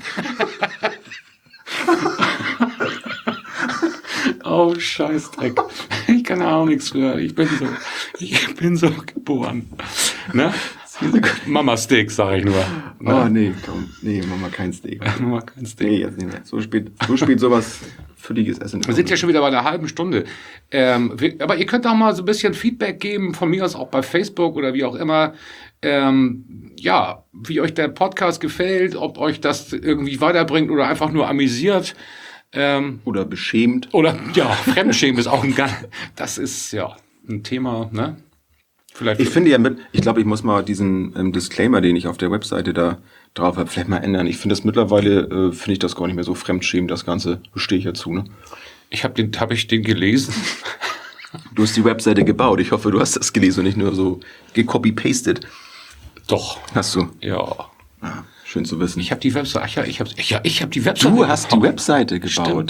Oh, Scheißdreck. Ich kann auch nichts für. Ich bin so, ich bin so geboren. Ne? Mama Steak, sag ich nur. Oh, Ne? nee, komm. Nee, Mama, kein Steak. Mama kein Steak. Nee, jetzt nicht mehr. So spät, so spät sowas völliges Essen. Wir sind ja schon wieder bei einer halben Stunde. Ähm, wir, aber ihr könnt auch mal so ein bisschen Feedback geben, von mir aus auch bei Facebook oder wie auch immer. Ähm, ja, wie euch der Podcast gefällt, ob euch das irgendwie weiterbringt oder einfach nur amüsiert. Ähm, Oder beschämt. oder ja, Fremdschämen ist auch ein ganz, das ist ja ein Thema, ne? Vielleicht. Ich finde ja mit, ich glaube, ich muss mal diesen ähm, Disclaimer, den ich auf der Webseite da drauf habe, vielleicht mal ändern. Ich finde das mittlerweile, äh, finde ich das gar nicht mehr so fremdschämend, das Ganze. Stehe ich ja zu, ne? ich habe den, habe ich den gelesen. Du hast die Webseite gebaut. Ich hoffe, du hast das gelesen und nicht nur so gecopy-pasted. Doch. Hast du. Ja. Ah, schön zu wissen. Ich habe die Webseite. Ach ja, ich habe ich, ja, ich habe die Webseite. du hast die gebaut. Webseite gebaut. Stimmt.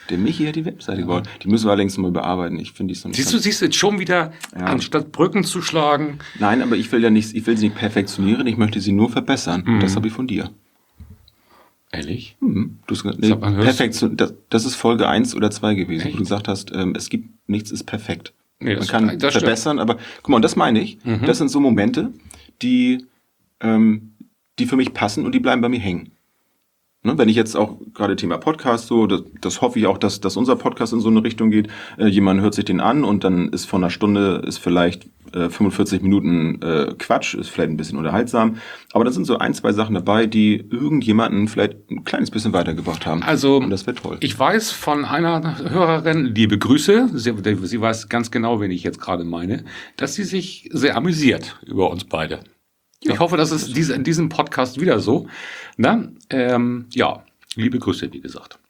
Der Michi hat die Webseite gebaut. Die müssen wir allerdings mal überarbeiten. Ich finde die so nicht. Siehst du, siehst du jetzt schon wieder, Ja. anstatt Brücken zu schlagen. Nein, aber ich will ja nicht, ich will sie nicht perfektionieren, ich möchte sie nur verbessern. Mhm. Und das habe ich von dir. Ehrlich? Mhm. Du hast gesagt, nee, Sag mal, hörst- Perfektion, das, das ist Folge eins oder zwei gewesen, Echt? wo du gesagt hast, ähm, es gibt nichts ist perfekt. Nee, Man das- kann das stimmt. verbessern, aber guck mal, und das meine ich. Mhm. Das sind so Momente, die, ähm, die für mich passen und die bleiben bei mir hängen. Ne, wenn ich jetzt auch gerade Thema Podcast so, das, das hoffe ich auch, dass, dass unser Podcast in so eine Richtung geht. Äh, jemand hört sich den an und dann ist von einer Stunde ist vielleicht äh, fünfundvierzig Minuten äh, Quatsch, ist vielleicht ein bisschen unterhaltsam. Aber da sind so ein, zwei Sachen dabei, die irgendjemanden vielleicht ein kleines bisschen weitergebracht haben. Also, und das wäre toll. ich weiß von einer Hörerin, liebe Grüße, sie, sie weiß ganz genau, wen ich jetzt gerade meine, dass sie sich sehr amüsiert über uns beide. Ja. Ich hoffe, das ist diese, in diesem Podcast wieder so. Na, ähm, ja, liebe Grüße, wie gesagt.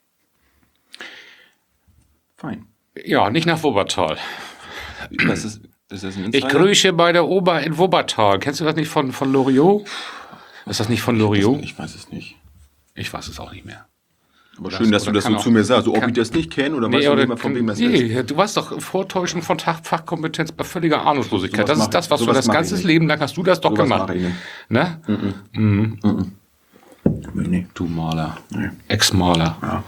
Fein. Ja, nicht nach Wuppertal. Das ist, das ist ein Ich Insider? grüße bei der Ober in Wuppertal. Kennst du das nicht von, von Loriot? Ist das nicht von Loriot? Ich weiß es nicht. Ich weiß es auch nicht mehr. Aber Oder- schön, dass du oder das so kann auch- zu mir sagst. So, ob kann- ich das nicht kenne oder weißt Nee, du oder nicht mal, von wem das ist. nee, du weißt doch, Vortäuschen von Tag- Fachkompetenz bei völliger Ahnungslosigkeit. Sowas Das mach- ist das, was du sowas das mach ich ganze nicht. Leben lang hast du das doch Sowas gemacht. mache ich nicht. Ne? Mhm. Nee, nee. Du Maler. Nee. Ex-Maler. Ja.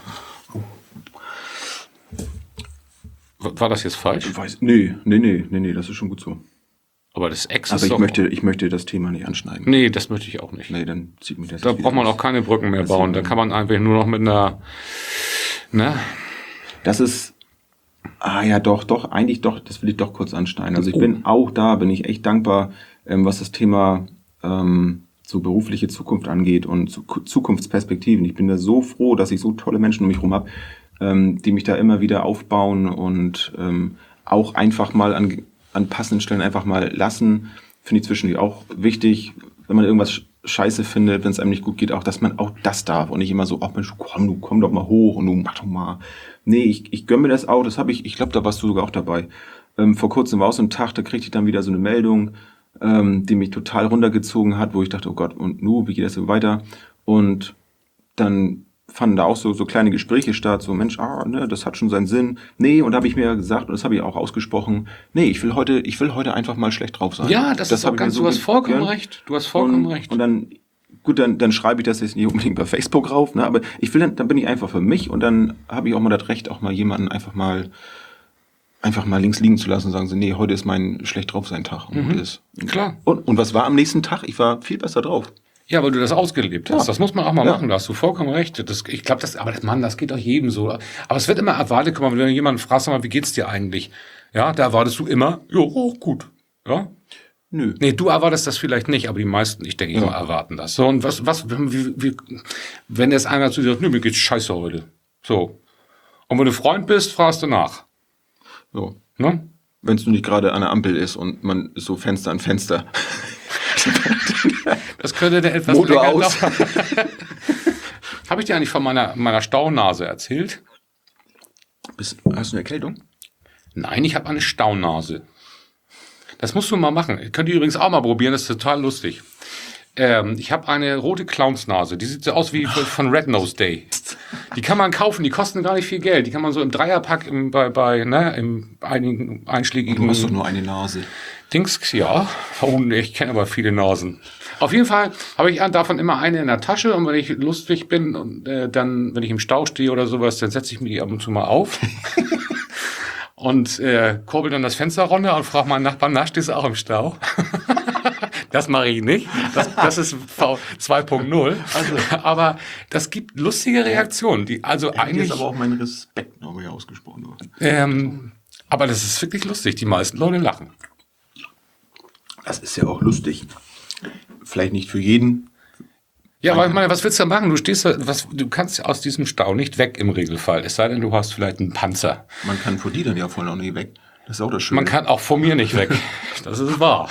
W- War das jetzt falsch? Ich weiß, nee, nee, nee, nee, nee, das ist schon gut so. Aber das Ex Aber ist ich doch... möchte, ich möchte das Thema nicht anschneiden. Nee, das möchte ich auch nicht. Nee, dann zieht mir das Da jetzt braucht man wieder auch keine Brücken mehr Das bauen. sieht Da man. kann man einfach nur noch mit einer... Ne? Das ist, ah ja, doch, doch, eigentlich doch, das will ich doch kurz anschneiden. Also ich Oh. bin auch da, bin ich echt dankbar, ähm, was das Thema ähm, so berufliche Zukunft angeht und Zu- Zukunftsperspektiven. Ich bin da so froh, dass ich so tolle Menschen um mich herum habe, ähm, die mich da immer wieder aufbauen und ähm, auch einfach mal an, an passenden Stellen einfach mal lassen. Finde ich zwischendurch auch wichtig, wenn man irgendwas sch- scheiße findet, wenn es einem nicht gut geht, auch, dass man auch das darf und nicht immer so, ach Mensch, komm, du komm doch mal hoch und du mach doch mal. Nee, ich, ich gönn mir das auch, das habe ich, ich glaube, da warst du sogar auch dabei. Ähm, vor kurzem war auch so ein Tag, da kriegte ich dann wieder so eine Meldung, ähm, die mich total runtergezogen hat, wo ich dachte, oh Gott, und nu, wie geht das so weiter? Und dann fanden da auch so, so kleine Gespräche statt, so Mensch, ah, ne, das hat schon seinen Sinn. Nee, und da habe ich mir gesagt, und das habe ich auch ausgesprochen, nee, ich will heute, ich will heute einfach mal schlecht drauf sein. Ja, das, ist hab auch ich mir ganz... so Du hast vollkommen gegönnt. recht. Du hast vollkommen und, recht. Und dann, gut, dann, dann schreibe ich das jetzt nicht unbedingt bei Facebook rauf, ne, aber ich will dann, dann bin ich einfach für mich und dann habe ich auch mal das Recht, auch mal jemanden einfach mal, einfach mal links liegen zu lassen und sagen so, nee, heute ist mein schlecht drauf sein Tag. Und, gut ist. Klar. Und, und was war am nächsten Tag? Ich war viel besser drauf. Ja, weil du das ausgelebt hast. Ja. Das muss man auch mal Ja. machen. Da hast du vollkommen recht. Das, ich glaube, das, aber das, Mann, das geht doch jedem so. Aber es wird immer erwartet. Guck mal, wenn du jemanden fragst, sag mal, wie geht's dir eigentlich? Ja, da erwartest du immer, jo, oh, gut. Ja. Nö. Nee, du erwartest das vielleicht nicht, aber die meisten, ich denke, immer erwarten das. So, und was, was, wie, wie, wenn jetzt einer zu dir sagt, nö, mir geht's scheiße heute. So. Und wenn du Freund bist, fragst du nach. So. Ne? Wenn es nur nicht gerade an der Ampel ist und man ist so Fenster an Fenster. Das könnte der etwas Motor länger aus. dauern. Habe ich dir eigentlich von meiner, meiner Staunase erzählt? Bist, hast du eine Erkältung? Nein, ich habe eine Staunase. Das musst du mal machen. Könnt ihr übrigens auch mal probieren, das ist total lustig. Ähm, ich habe eine rote Clownsnase. Die sieht so aus wie von Red Nose Day. Die kann man kaufen, die kosten gar nicht viel Geld. Die kann man so im Dreierpack im, bei, bei ne, im einigen einschlägigen Du hast doch nur eine Nase. Dings, ja. Oh, nee, ich kenne aber viele Nasen. Auf jeden Fall habe ich davon immer eine in der Tasche und wenn ich lustig bin und äh, dann, wenn ich im Stau stehe oder sowas, dann setze ich mir die ab und zu mal auf und äh, kurbel dann das Fenster runter und frage meinen Nachbarn, na, stehst du auch im Stau? Das mache ich nicht. Das, das ist V zwei Punkt null. Also, aber das gibt lustige Reaktionen, die also Hier eigentlich. ist aber auch mein Respekt noch mehr ausgesprochen worden. Ähm, aber das ist wirklich lustig. Die meisten Leute lachen. Das ist ja auch lustig. Vielleicht nicht für jeden. Ja, aber ich meine, was willst du da machen? Du stehst da, was, du kannst aus diesem Stau nicht weg im Regelfall. Es sei denn, du hast vielleicht einen Panzer. Man kann vor dir dann ja voll noch nicht weg. Das ist auch das Schöne. Man kann auch vor mir nicht weg. Das ist wahr.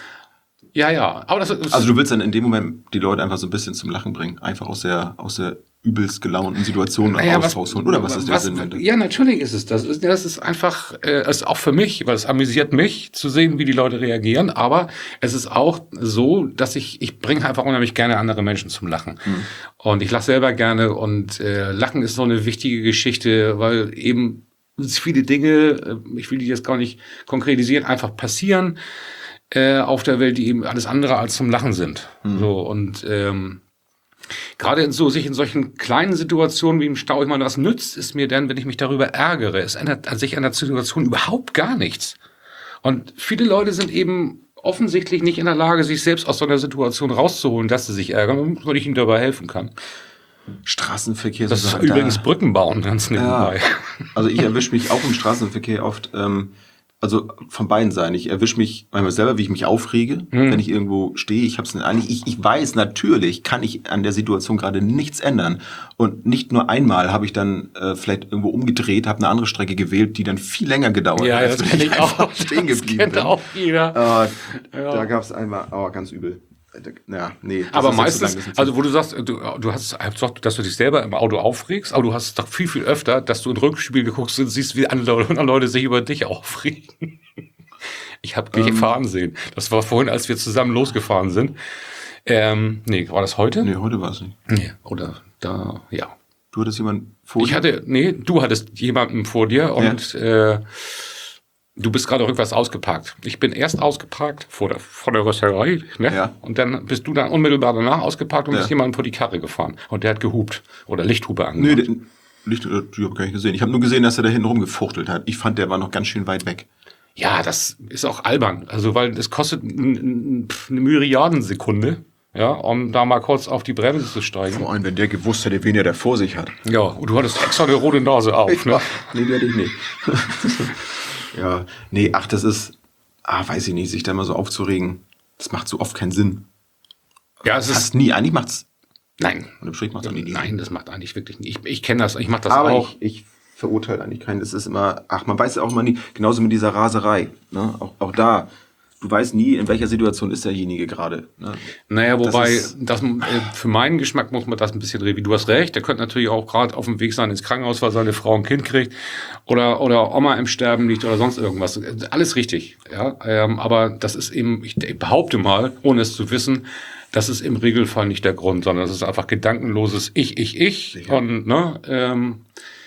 Ja, ja. Aber das ist, Also du willst dann in dem Moment die Leute einfach so ein bisschen zum Lachen bringen. Einfach aus der, aus der übelst gelaunten Situationen Naja, raus, was- rausholen. Oder was ist der was, Sinn dahinter? Ja, natürlich ist es das. Ist- Das ist einfach, äh, ist auch für mich, weil es amüsiert mich, zu sehen, wie die Leute reagieren. Aber es ist auch so, dass ich, ich bringe einfach unheimlich gerne andere Menschen zum Lachen. Und ich lache selber gerne. Und äh, Lachen ist so eine wichtige Geschichte, weil eben viele Dinge, äh, ich will die jetzt gar nicht konkretisieren, einfach passieren äh, auf der Welt, die eben alles andere als zum Lachen sind. So und ähm, Gerade in so, sich in solchen kleinen Situationen wie im Stau, ich meine, was nützt es mir denn, wenn ich mich darüber ärgere? Es ändert an sich an der Situation überhaupt gar nichts. Und viele Leute sind eben offensichtlich nicht in der Lage, sich selbst aus so einer Situation rauszuholen, dass sie sich ärgern, weil ich ihnen dabei helfen kann. Straßenverkehr. Das ist so da- übrigens Brücken bauen, ganz nebenbei. Also ich erwische mich auch im Straßenverkehr oft, ähm, also von beiden Seiten. Ich erwische mich manchmal selber, wie ich mich aufrege, wenn ich irgendwo stehe. Ich hab's nicht eigentlich. Ich, ich weiß natürlich, kann ich an der Situation gerade nichts ändern. Und nicht nur einmal habe ich dann äh, vielleicht irgendwo umgedreht, habe eine andere Strecke gewählt, die dann viel länger gedauert Ja, hat, das als wenn kenn ich einfach auch. stehen Das geblieben kennt bin. auch jeder. Äh, Da gab's einmal, oh, ganz übel. Ja, nee. das Aber ist jetzt zu lang, meistens, das ist also wo du sagst, du, du hast gesagt, dass du dich selber im Auto aufregst, aber du hast es doch viel, viel öfter, dass du in Rückspiegel guckst und siehst, wie andere Leute sich über dich aufregen. Ich habe dich Ähm. fahren sehen. Das war vorhin, als wir zusammen losgefahren sind. Ähm, nee, war das heute? Nee, heute war es nicht. Nee, oder da, ja. Du hattest jemanden vor Ich dir? hatte, nee, du hattest jemanden vor dir und äh, du bist gerade rückwärts ausgeparkt. Ich bin erst ausgeparkt vor der, vor der Rösterei, ne? Ja. Und dann bist du dann unmittelbar danach ausgeparkt und Ja. bist jemanden vor die Karre gefahren. Und der hat gehupt oder Lichthupe Nee, angemacht. der, Licht, die habe ich gar nicht gesehen. Ich habe nur gesehen, dass er da hinten rumgefuchtelt hat. Ich fand, der war noch ganz schön weit weg. Ja, das ist auch albern. Also, weil es kostet n- n- pf, eine Myriadensekunde, ja, um da mal kurz auf die Bremse zu steigen. Vor allem, wenn der gewusst hätte, wen er da vor sich hat. Ja, und du hattest extra eine rote Nase auf, ne? Nee, die hatte ich nicht. Ja, nee, ach, das ist, ah, weiß ich nicht, sich da mal so aufzuregen, das macht so oft keinen Sinn. Ja, es ist, Fast nie, eigentlich macht's, nein. unterm Strich macht's auch nie. Nein, das macht eigentlich wirklich nicht. Ich, ich kenne das, ich mache das Aber auch. ich, ich verurteile eigentlich keinen, das ist immer, ach, man weiß ja auch immer nie, genauso mit dieser Raserei, ne, auch, auch da, du weißt nie, in welcher Situation ist derjenige gerade, ne. Naja, Das wobei, ist- das, äh, für meinen Geschmack muss man das ein bisschen revidieren. Du hast recht, der könnte natürlich auch gerade auf dem Weg sein ins Krankenhaus, weil seine Frau ein Kind kriegt oder, oder Oma im Sterben liegt oder sonst irgendwas. Alles richtig, ja. Ähm, aber das ist eben, ich behaupte mal, ohne es zu wissen, das ist im Regelfall nicht der Grund, sondern das ist einfach gedankenloses Ich, ich, ich. Sicher. Und, ne, ähm,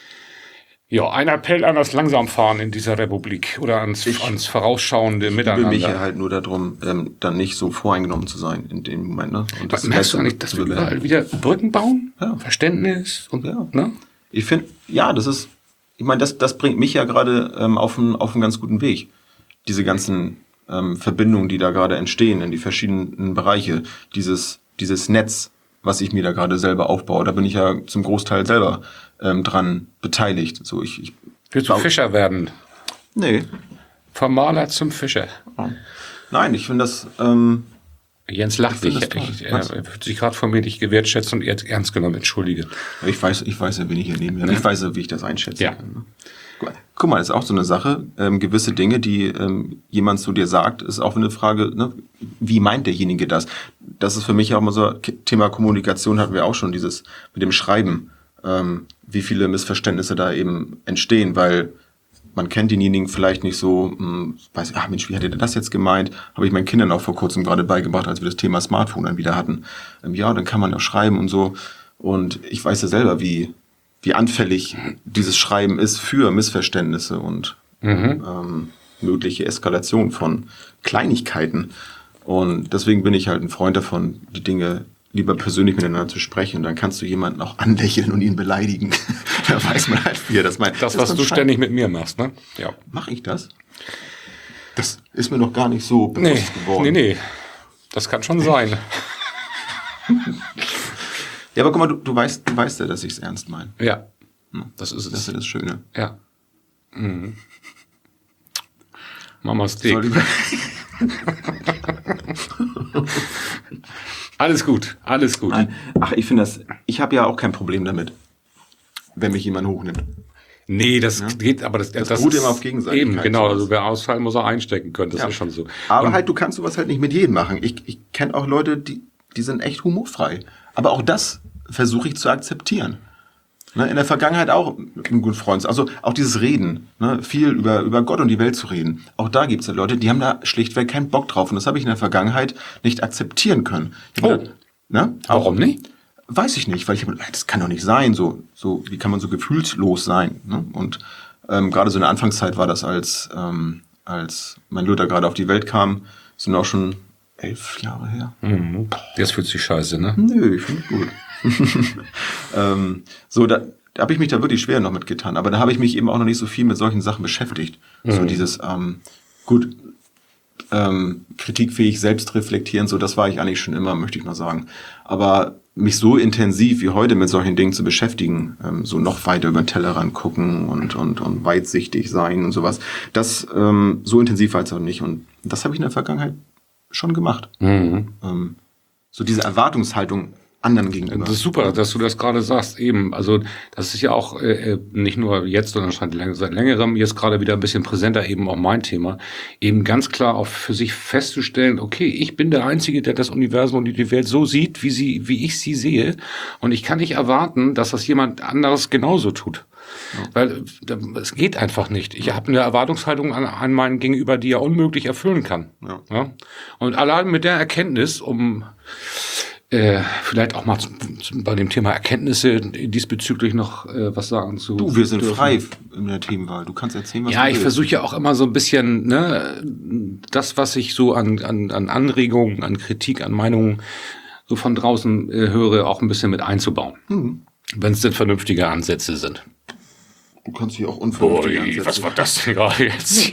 ja, ein Appell an das Langsamfahren in dieser Republik oder ans, Ich- ans vorausschauende Ich Miteinander. mich ja halt nur darum, ähm, dann nicht so voreingenommen zu sein in dem Moment, ne. Und das Merkst du Beste eigentlich, dass zu wir bewerten. überall wieder Brücken bauen? Ja. Verständnis und Ja. ne? Ich finde, ja, das ist, ich meine, das, das bringt mich ja gerade ähm, auf einen, auf einen ganz guten Weg. Diese ganzen ähm, Verbindungen, die da gerade entstehen in die verschiedenen Bereiche, dieses, dieses Netz, was ich mir da gerade selber aufbaue, da bin ich ja zum Großteil selber ähm, dran beteiligt. So, ich, ich Willst du bau- Fischer werden? Nee. Vom Maler zum Fischer. Nein, ich finde das, ähm, Jens lacht Ich dich. find das toll. Ich, Was? er fühlt sich gerade von mir nicht gewertschätzt und jetzt ernst genommen. Entschuldige. ich weiß, ich weiß ja, wen ich hier neben mir habe. Ich weiß ja, wie ich das einschätzen Ja. kann. Ne? Guck mal, Guck mal, das ist auch so eine Sache. Ähm, gewisse Dinge, die ähm, jemand zu dir sagt, ist auch eine Frage, ne? Wie meint derjenige das? Das ist für mich auch immer so, K- Thema Kommunikation hatten wir auch schon, dieses mit dem Schreiben, ähm, wie viele Missverständnisse da eben entstehen, weil man kennt denjenigen vielleicht nicht so, mh, weiß ich, ach Mensch, wie hat er denn das jetzt gemeint? Habe ich meinen Kindern auch vor kurzem gerade beigebracht, als wir das Thema Smartphone dann wieder hatten. Ähm, ja, dann kann man ja schreiben und so. Und ich weiß ja selber, wie, wie anfällig dieses Schreiben ist für Missverständnisse und ähm, mögliche Eskalation von Kleinigkeiten. Und deswegen bin ich halt ein Freund davon, die Dinge lieber persönlich miteinander zu sprechen. Dann kannst du jemanden auch anlächeln und ihn beleidigen. Da weiß man halt, wie er das meint. Das, was du ständig mit mir machst, ne? Ja. Mache ich das? Das ist mir noch gar nicht so Nee, bewusst geworden. nee, nee. Das kann schon sein. Ja, aber guck mal, du, du weißt, du weißt ja, dass ich es ernst meine. Ja. Das ist Das ist es. ja das Schöne. Ja. Mhm. Mamas Soll Dick. ich- Alles gut, alles gut. Nein. Ach, ich finde das, ich habe ja auch kein Problem damit, wenn mich jemand hochnimmt. Nee, das geht, aber das, das, beruht ist immer auf Gegenseitigkeit, Eben, genau. sowas. Also wer ausfallen muss, er einstecken können. Das Ja. ist schon so. Aber Und- halt, du kannst sowas halt nicht mit jedem machen. Ich, ich kenne auch Leute, die, die sind echt humorfrei. Aber auch das versuche ich zu akzeptieren. Ne, in der Vergangenheit auch ein guter Freund. Also auch dieses Reden, ne, viel über, über Gott und die Welt zu reden. Auch da gibt es ja Leute, die haben da schlichtweg keinen Bock drauf. Und das habe ich in der Vergangenheit nicht akzeptieren können. Ich Oh. gedacht, ne, Warum nicht? Weiß ich nicht, weil ich habe gedacht, das kann doch nicht sein. So, so, wie kann man so gefühlslos sein? Ne? Und ähm, gerade so in der Anfangszeit war das, als, ähm, als mein Luther gerade auf die Welt kam, sind auch schon elf Jahre her. Mhm. Jetzt fühlt sich scheiße, ne? Nö, ich finde gut. ähm, so, da, da habe ich mich da wirklich schwer noch mitgetan. Aber da habe ich mich eben auch noch nicht so viel mit solchen Sachen beschäftigt. Mhm. So dieses, ähm, gut, ähm, kritikfähig, selbstreflektierend, so das war ich eigentlich schon immer, möchte ich mal sagen. Aber mich so intensiv wie heute mit solchen Dingen zu beschäftigen, ähm, so noch weiter über den Tellerrand gucken und, und, und weitsichtig sein und sowas, das ähm, so intensiv war es auch nicht. Und das habe ich in der Vergangenheit schon gemacht. Mhm. Ähm, so diese Erwartungshaltung anderen gegenüber. Das ist super, dass du das gerade sagst. Eben, also das ist ja auch äh, nicht nur jetzt, sondern schon seit längerem jetzt gerade wieder ein bisschen präsenter eben auch mein Thema. Eben ganz klar auch für sich festzustellen, okay, ich bin der Einzige, der das Universum und die Welt so sieht, wie sie, wie ich sie sehe. Und ich kann nicht erwarten, dass das jemand anderes genauso tut. Ja. Weil es geht einfach nicht. Ich habe eine Erwartungshaltung an, an meinen Gegenüber, die er unmöglich erfüllen kann. Ja. Ja? Und allein mit der Erkenntnis, um Äh, vielleicht auch mal zu, zu, bei dem Thema Erkenntnisse diesbezüglich noch äh, was sagen zu. Du, wir sind dürfen. frei in der Themenwahl. Du kannst erzählen, was ja, du willst. Ja, ich versuche ja auch immer so ein bisschen, ne, das, was ich so an, an, an Anregungen, an Kritik, an Meinungen so von draußen äh, höre, auch ein bisschen mit einzubauen. Mhm. Wenn es denn vernünftige Ansätze sind. Du kannst hier auch unvernünftige Ui, Ansätze. Was war das denn gerade jetzt?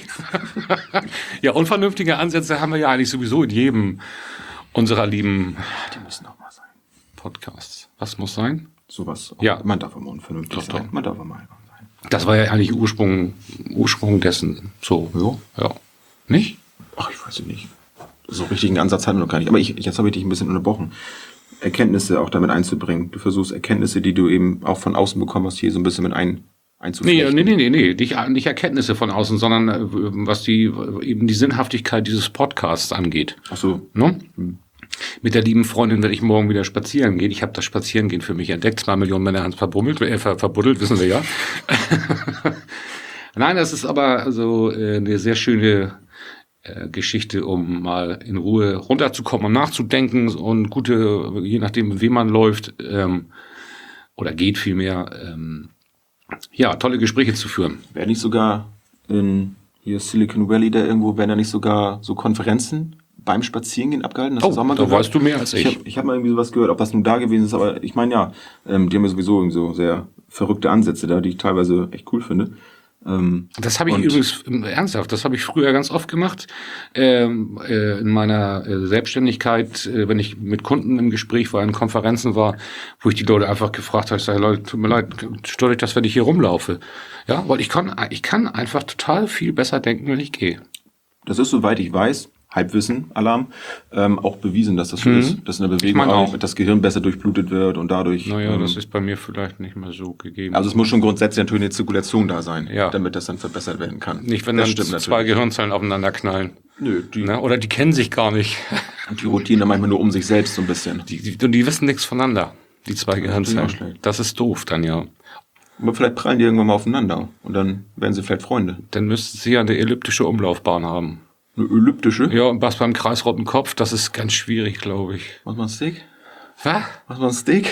Ja, unvernünftige Ansätze haben wir ja eigentlich sowieso in jedem unserer lieben die müssen auch mal sein. Podcasts. Was muss sein? Sowas. Ja. Man darf immer unvernünftig doch, sein. Doch. Man darf immer sein. Das war ja eigentlich Ursprung, Ursprung dessen. So. Ja. Ja. Nicht? Ach, ich weiß nicht. So richtigen Ansatz hatten wir noch gar nicht. Aber ich, jetzt habe ich dich ein bisschen unterbrochen. Erkenntnisse auch damit einzubringen. Du versuchst Erkenntnisse, die du eben auch von außen bekommen hast, hier so ein bisschen mit ein, einzuflechten. Nee, nee, nee, nee, nee. Nicht, nicht Erkenntnisse von außen, sondern was die, eben die Sinnhaftigkeit dieses Podcasts angeht. Ach so. Ne? Hm. Mit der lieben Freundin werde ich morgen wieder spazieren gehen. Ich habe das Spazierengehen für mich entdeckt. Zwei Millionen Männer haben es verbummelt, äh, ver, verbuddelt, wissen wir ja. Nein, das ist aber also äh, eine sehr schöne äh, Geschichte, um mal in Ruhe runterzukommen und nachzudenken und gute, je nachdem, mit wem man läuft ähm, oder geht vielmehr, ähm, ja, tolle Gespräche zu führen. Wäre nicht sogar in hier Silicon Valley da irgendwo, wären da nicht sogar so Konferenzen beim Spazierengehen abgehalten? Oh, da gehört? Weißt du mehr als ich. Ich habe ich hab mal irgendwie sowas gehört, ob das nun da gewesen ist, aber ich meine ja, ähm, die haben ja sowieso irgendwie so sehr verrückte Ansätze da, die ich teilweise echt cool finde. Ähm, das habe ich übrigens, ernsthaft, das habe ich früher ganz oft gemacht, ähm, äh, in meiner äh, Selbstständigkeit, äh, wenn ich mit Kunden im Gespräch war, in Konferenzen war, wo ich die Leute einfach gefragt habe, ich sage, Leute, tut mir leid, stört euch das, wenn ich hier rumlaufe? Ja, weil ich kann, ich kann einfach total viel besser denken, wenn ich gehe. Das ist, soweit ich weiß, Halbwissen, Alarm, ähm, auch bewiesen, dass das so mhm. ist, dass in der Bewegung ich mein auch das Gehirn besser durchblutet wird und dadurch... Naja, ähm, das ist bei mir vielleicht nicht mehr so gegeben. Also es muss schon grundsätzlich natürlich eine Zirkulation da sein, ja. damit das dann verbessert werden kann. Nicht, wenn das dann stimmt zwei Gehirnzellen aufeinander knallen. Nö. Die, ne? Oder die kennen sich gar nicht. Und die rotieren dann manchmal nur um sich selbst so ein bisschen. Die, die, und die wissen nichts voneinander, die zwei ja, Gehirnzellen. Das ist doof dann, ja. Aber vielleicht prallen die irgendwann mal aufeinander und dann werden sie vielleicht Freunde. Dann müssten sie ja eine elliptische Umlaufbahn haben. Eine elliptische? Ja, und was beim kreisrunden Kopf, das ist ganz schwierig, glaube ich. Machst du mal ein Steak? Was? Machst du mal ein Steak?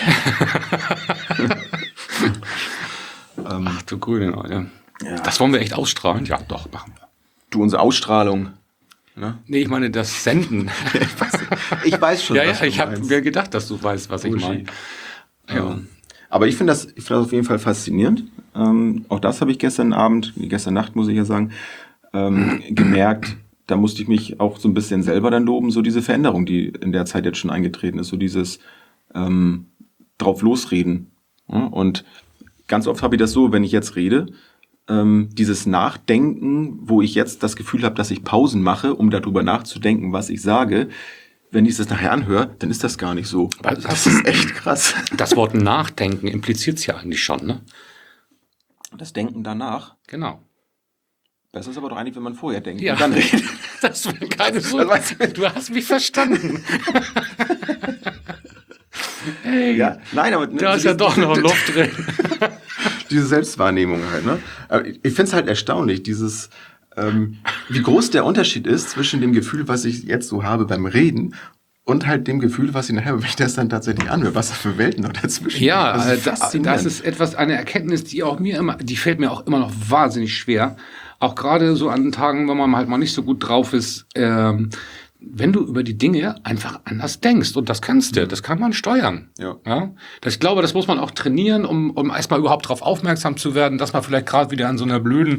Ach du Grüne, Alter. Ja. Das wollen wir echt ausstrahlen? Ja, doch, machen wir. Du, unsere Ausstrahlung. Ne? Nee, ich meine das Senden. ich, weiß, ich weiß schon, ja, was ja, du ich habe mir gedacht, dass du weißt, was Uschi. ich meine. Ja. Ähm, aber ich finde das, ich finde das auf jeden Fall faszinierend. Ähm, auch das habe ich gestern Abend, gestern Nacht muss ich ja sagen, ähm, gemerkt. Da musste ich mich auch so ein bisschen selber dann loben, so diese Veränderung, die in der Zeit jetzt schon eingetreten ist, so dieses ähm, drauf losreden. Ja? Und ganz oft habe ich das so, wenn ich jetzt rede, ähm, dieses Nachdenken, wo ich jetzt das Gefühl habe, dass ich Pausen mache, um darüber nachzudenken, was ich sage. Wenn ich das nachher anhöre, dann ist das gar nicht so. Das, das ist echt krass. Das Wort Nachdenken impliziert es ja eigentlich schon, ne? Das Denken danach? Genau. Das ist aber doch eigentlich, wenn man vorher denkt ja. und dann redet. Das wäre keine so. Du hast mich verstanden. Hey, ja, nein, aber da ist ja doch noch Luft drin. Diese Selbstwahrnehmung halt, ne? Aber ich finde es halt erstaunlich, dieses, ähm, wie groß der Unterschied ist zwischen dem Gefühl, was ich jetzt so habe beim Reden und halt dem Gefühl, was ich nachher, wenn ich das dann tatsächlich anhöre, was da für Welten noch dazwischen Ja, das ist, das, das ist etwas, eine Erkenntnis, die auch mir immer, die fällt mir auch immer noch wahnsinnig schwer. Auch gerade so an Tagen, wenn man halt mal nicht so gut drauf ist, ähm, wenn du über die Dinge einfach anders denkst. Und das kannst du, das kann man steuern. Ja. Ja? Das, ich glaube, das muss man auch trainieren, um, um erstmal überhaupt darauf aufmerksam zu werden, dass man vielleicht gerade wieder an so einer blöden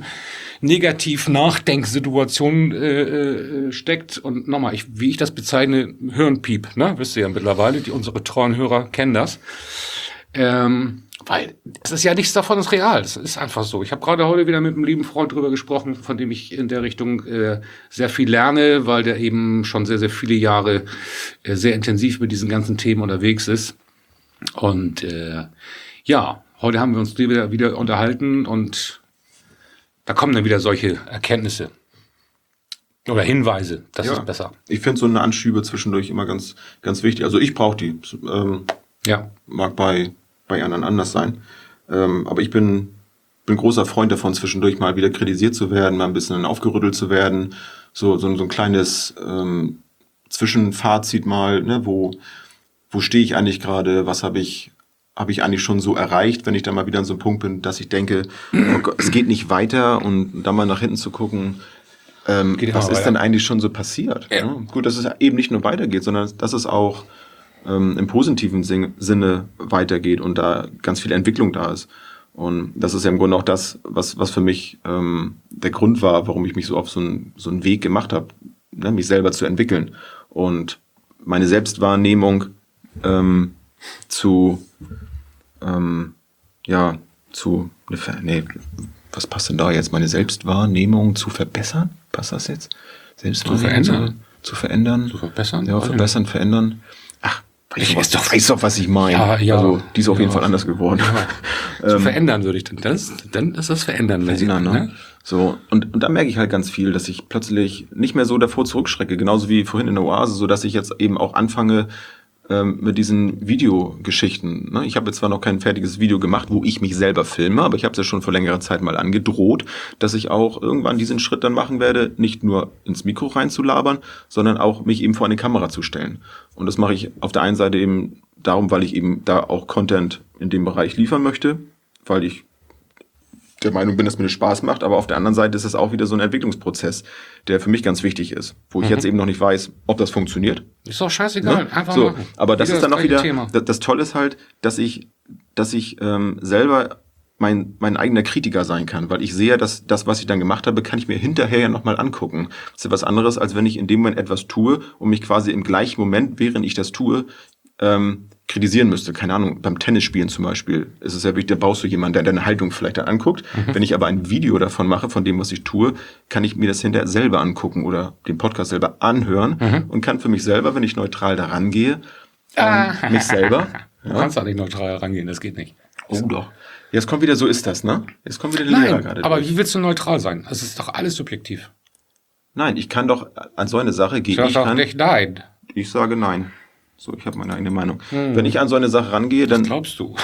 Negativ-Nachdenksituation äh, äh, steckt. Und nochmal, ich, wie ich das bezeichne, Hirnpiep, ne? Wisst ihr ja mittlerweile, die unsere treuen Hörer kennen das. Ähm, weil es ist ja nichts davon ist real. Das ist einfach so. Ich habe gerade heute wieder mit einem lieben Freund drüber gesprochen, von dem ich in der Richtung äh, sehr viel lerne, weil der eben schon sehr, sehr viele Jahre äh, sehr intensiv mit diesen ganzen Themen unterwegs ist. Und äh, ja, heute haben wir uns wieder, wieder unterhalten und da kommen dann wieder solche Erkenntnisse. Oder Hinweise, das ja. ist besser. Ich finde so eine Anschübe zwischendurch immer ganz, ganz wichtig. Also ich brauche die. Ähm, ja. Mag bei bei anderen anders sein. Ähm, aber ich bin, bin großer Freund davon, zwischendurch mal wieder kritisiert zu werden, mal ein bisschen aufgerüttelt zu werden. So, so, so ein kleines ähm, Zwischenfazit mal, ne, wo, wo stehe ich eigentlich gerade, was habe ich, habe ich eigentlich schon so erreicht, wenn ich dann mal wieder an so einem Punkt bin, dass ich denke, oh Gott, es geht nicht weiter und dann mal nach hinten zu gucken, ähm, was ist denn eigentlich schon so passiert? Ja. Ja, gut, dass es eben nicht nur weitergeht, sondern dass es auch im positiven Sinne weitergeht und da ganz viel Entwicklung da ist. Und das ist ja im Grunde auch das, was, was für mich ähm, der Grund war, warum ich mich so auf so einen, so einen Weg gemacht habe, ne, mich selber zu entwickeln und meine Selbstwahrnehmung ähm, zu, ähm, ja, zu, nee, was passt denn da jetzt? Meine Selbstwahrnehmung zu verbessern? Passt das jetzt? Selbstwahrnehmung zu verändern? Zu verändern? Zu verbessern? Ja, verbessern, verändern. Ach, Ich ich weiß doch, weiß doch, was ich meine. Ja, ja. Also, die ist auf Ja. jeden Fall anders geworden. Ja. Zu verändern würde ich dann. Das, dann ist das Verändern. Verändern, ne? ne? So, und, und da merke ich halt ganz viel, dass ich plötzlich nicht mehr so davor zurückschrecke, genauso wie vorhin in der Oase, so dass ich jetzt eben auch anfange ähm, mit diesen Videogeschichten. Ne? Ich habe jetzt zwar noch kein fertiges Video gemacht, wo ich mich selber filme, aber ich habe es ja schon vor längerer Zeit mal angedroht, dass ich auch irgendwann diesen Schritt dann machen werde, nicht nur ins Mikro reinzulabern, sondern auch mich eben vor eine Kamera zu stellen. Und das mache ich auf der einen Seite eben darum, weil ich eben da auch Content in dem Bereich liefern möchte, weil ich der Meinung bin, dass mir das Spaß macht, aber auf der anderen Seite ist es auch wieder so ein Entwicklungsprozess, der für mich ganz wichtig ist, wo ich Mhm. jetzt eben noch nicht weiß, ob das funktioniert. Ist doch scheißegal. Ne? Einfach So, machen. aber das Wieder ist dann auch gleiche wieder, Thema. das, das Tolle ist halt, dass ich, dass ich ähm, selber mein, mein eigener Kritiker sein kann, weil ich sehe, dass das, was ich dann gemacht habe, kann ich mir hinterher ja nochmal angucken. Das ist ja was anderes, als wenn ich in dem Moment etwas tue und mich quasi im gleichen Moment, während ich das tue, ähm, kritisieren müsste. Keine Ahnung, beim Tennisspielen zum Beispiel ist es ja wichtig, da brauchst du jemanden, der deine Haltung vielleicht dann anguckt. Mhm. Wenn ich aber ein Video davon mache, von dem, was ich tue, kann ich mir das hinterher selber angucken oder den Podcast selber anhören mhm. und kann für mich selber, wenn ich neutral da rangehe, ähm, ah. mich selber... Du ja. kannst da nicht neutral rangehen, das geht nicht. Oh doch. Jetzt kommt wieder, so ist das, ne? Jetzt kommt wieder der Nein, Lehrer gerade. aber durch. wie willst du neutral sein? Das ist doch alles subjektiv. Nein, ich kann doch an so eine Sache gehen. Ich sage nicht nein. Ich sage nein. So, ich habe meine eigene Meinung. Hm. Wenn ich an so eine Sache rangehe, dann... Was glaubst du?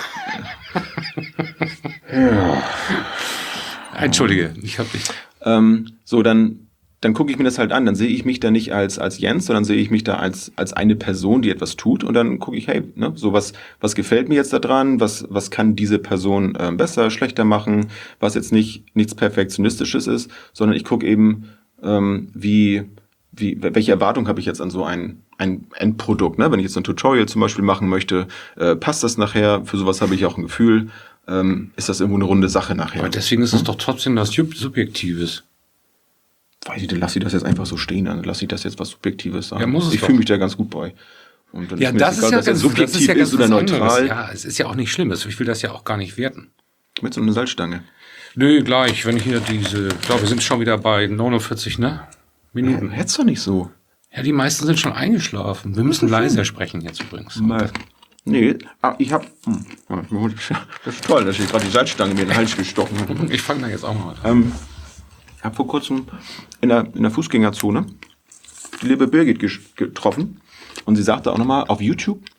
ja. Entschuldige, ich habe dich... Ähm, so, dann, dann gucke ich mir das halt an. Dann sehe ich mich da nicht als, als Jens, sondern sehe ich mich da als, als eine Person, die etwas tut. Und dann gucke ich, hey, ne, so was, was gefällt mir jetzt da dran? Was, was kann diese Person äh, besser, schlechter machen? Was jetzt nicht nichts Perfektionistisches ist, sondern ich gucke eben, ähm, wie... Wie, welche Erwartung habe ich jetzt an so ein, ein Endprodukt? Ne? Wenn ich jetzt ein Tutorial zum Beispiel machen möchte, äh, passt das nachher? Für sowas habe ich auch ein Gefühl. Ähm, ist das irgendwo eine runde Sache nachher? Aber deswegen ist es hm? doch trotzdem was Subjektives. Weiß ich, dann lasse ich das jetzt einfach so stehen. Dann lasse ich das jetzt was Subjektives sagen. Ja, muss es ich fühle mich da ganz gut bei. Und dann ja, ist mir das, egal, ist ja dass er ganz, subjektiv das ist ja ganz ist oder neutral. Anderes. Ja, es ist ja auch nicht schlimm. Ich will das ja auch gar nicht werten. Mit so einer Salzstange. Nö, gleich. Wenn ich hier diese... Ich glaube, wir sind schon wieder bei neunundvierzig, ne? Minuten. Ja, hättest du nicht so. Ja, die meisten sind schon eingeschlafen. Wir müssen leiser sprechen jetzt übrigens. Mal. Nee, ah, ich hab. Hm, das ist toll, dass ich gerade die Salzstange mir in den Hals gestochen habe. Ich fange da jetzt auch mal an. Ähm, ich habe vor kurzem in der, in der Fußgängerzone die liebe Birgit getroffen und sie sagte auch nochmal auf YouTube,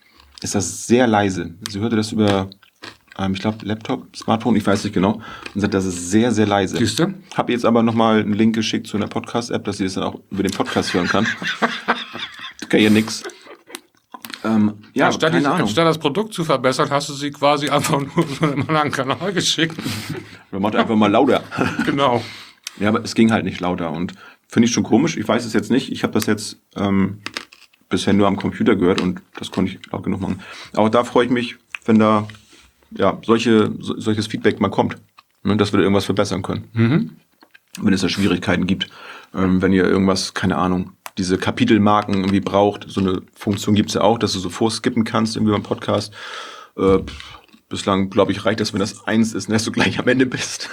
ist das sehr leise. Sie hörte das über, ähm, ich glaube, Laptop, Smartphone, ich weiß nicht genau. Und sagt, das ist sehr, sehr leise. Siehst du? Habe jetzt aber nochmal einen Link geschickt zu einer Podcast-App, dass sie das dann auch über den Podcast hören kann. Kann ja nix. Ähm, ja, anstatt, keine die, Ahnung. anstatt das Produkt zu verbessern, hast du sie quasi einfach nur so einen anderen Kanal geschickt. Man macht einfach mal lauter. Genau. Ja, aber es ging halt nicht lauter und finde ich schon komisch. Ich weiß es jetzt nicht. Ich habe das jetzt ähm, bisher nur am Computer gehört und das konnte ich laut genug machen. Aber da freue ich mich, wenn da ja solche so, solches Feedback mal kommt, ne, dass wir da irgendwas verbessern können. Mhm. Wenn es da Schwierigkeiten gibt, ähm, wenn ihr irgendwas, keine Ahnung, diese Kapitelmarken irgendwie braucht, so eine Funktion gibt's ja auch, dass du so vorskippen kannst irgendwie beim Podcast. Äh, pff, bislang, glaube ich, reicht das, wenn das eins ist, dass du gleich am Ende bist.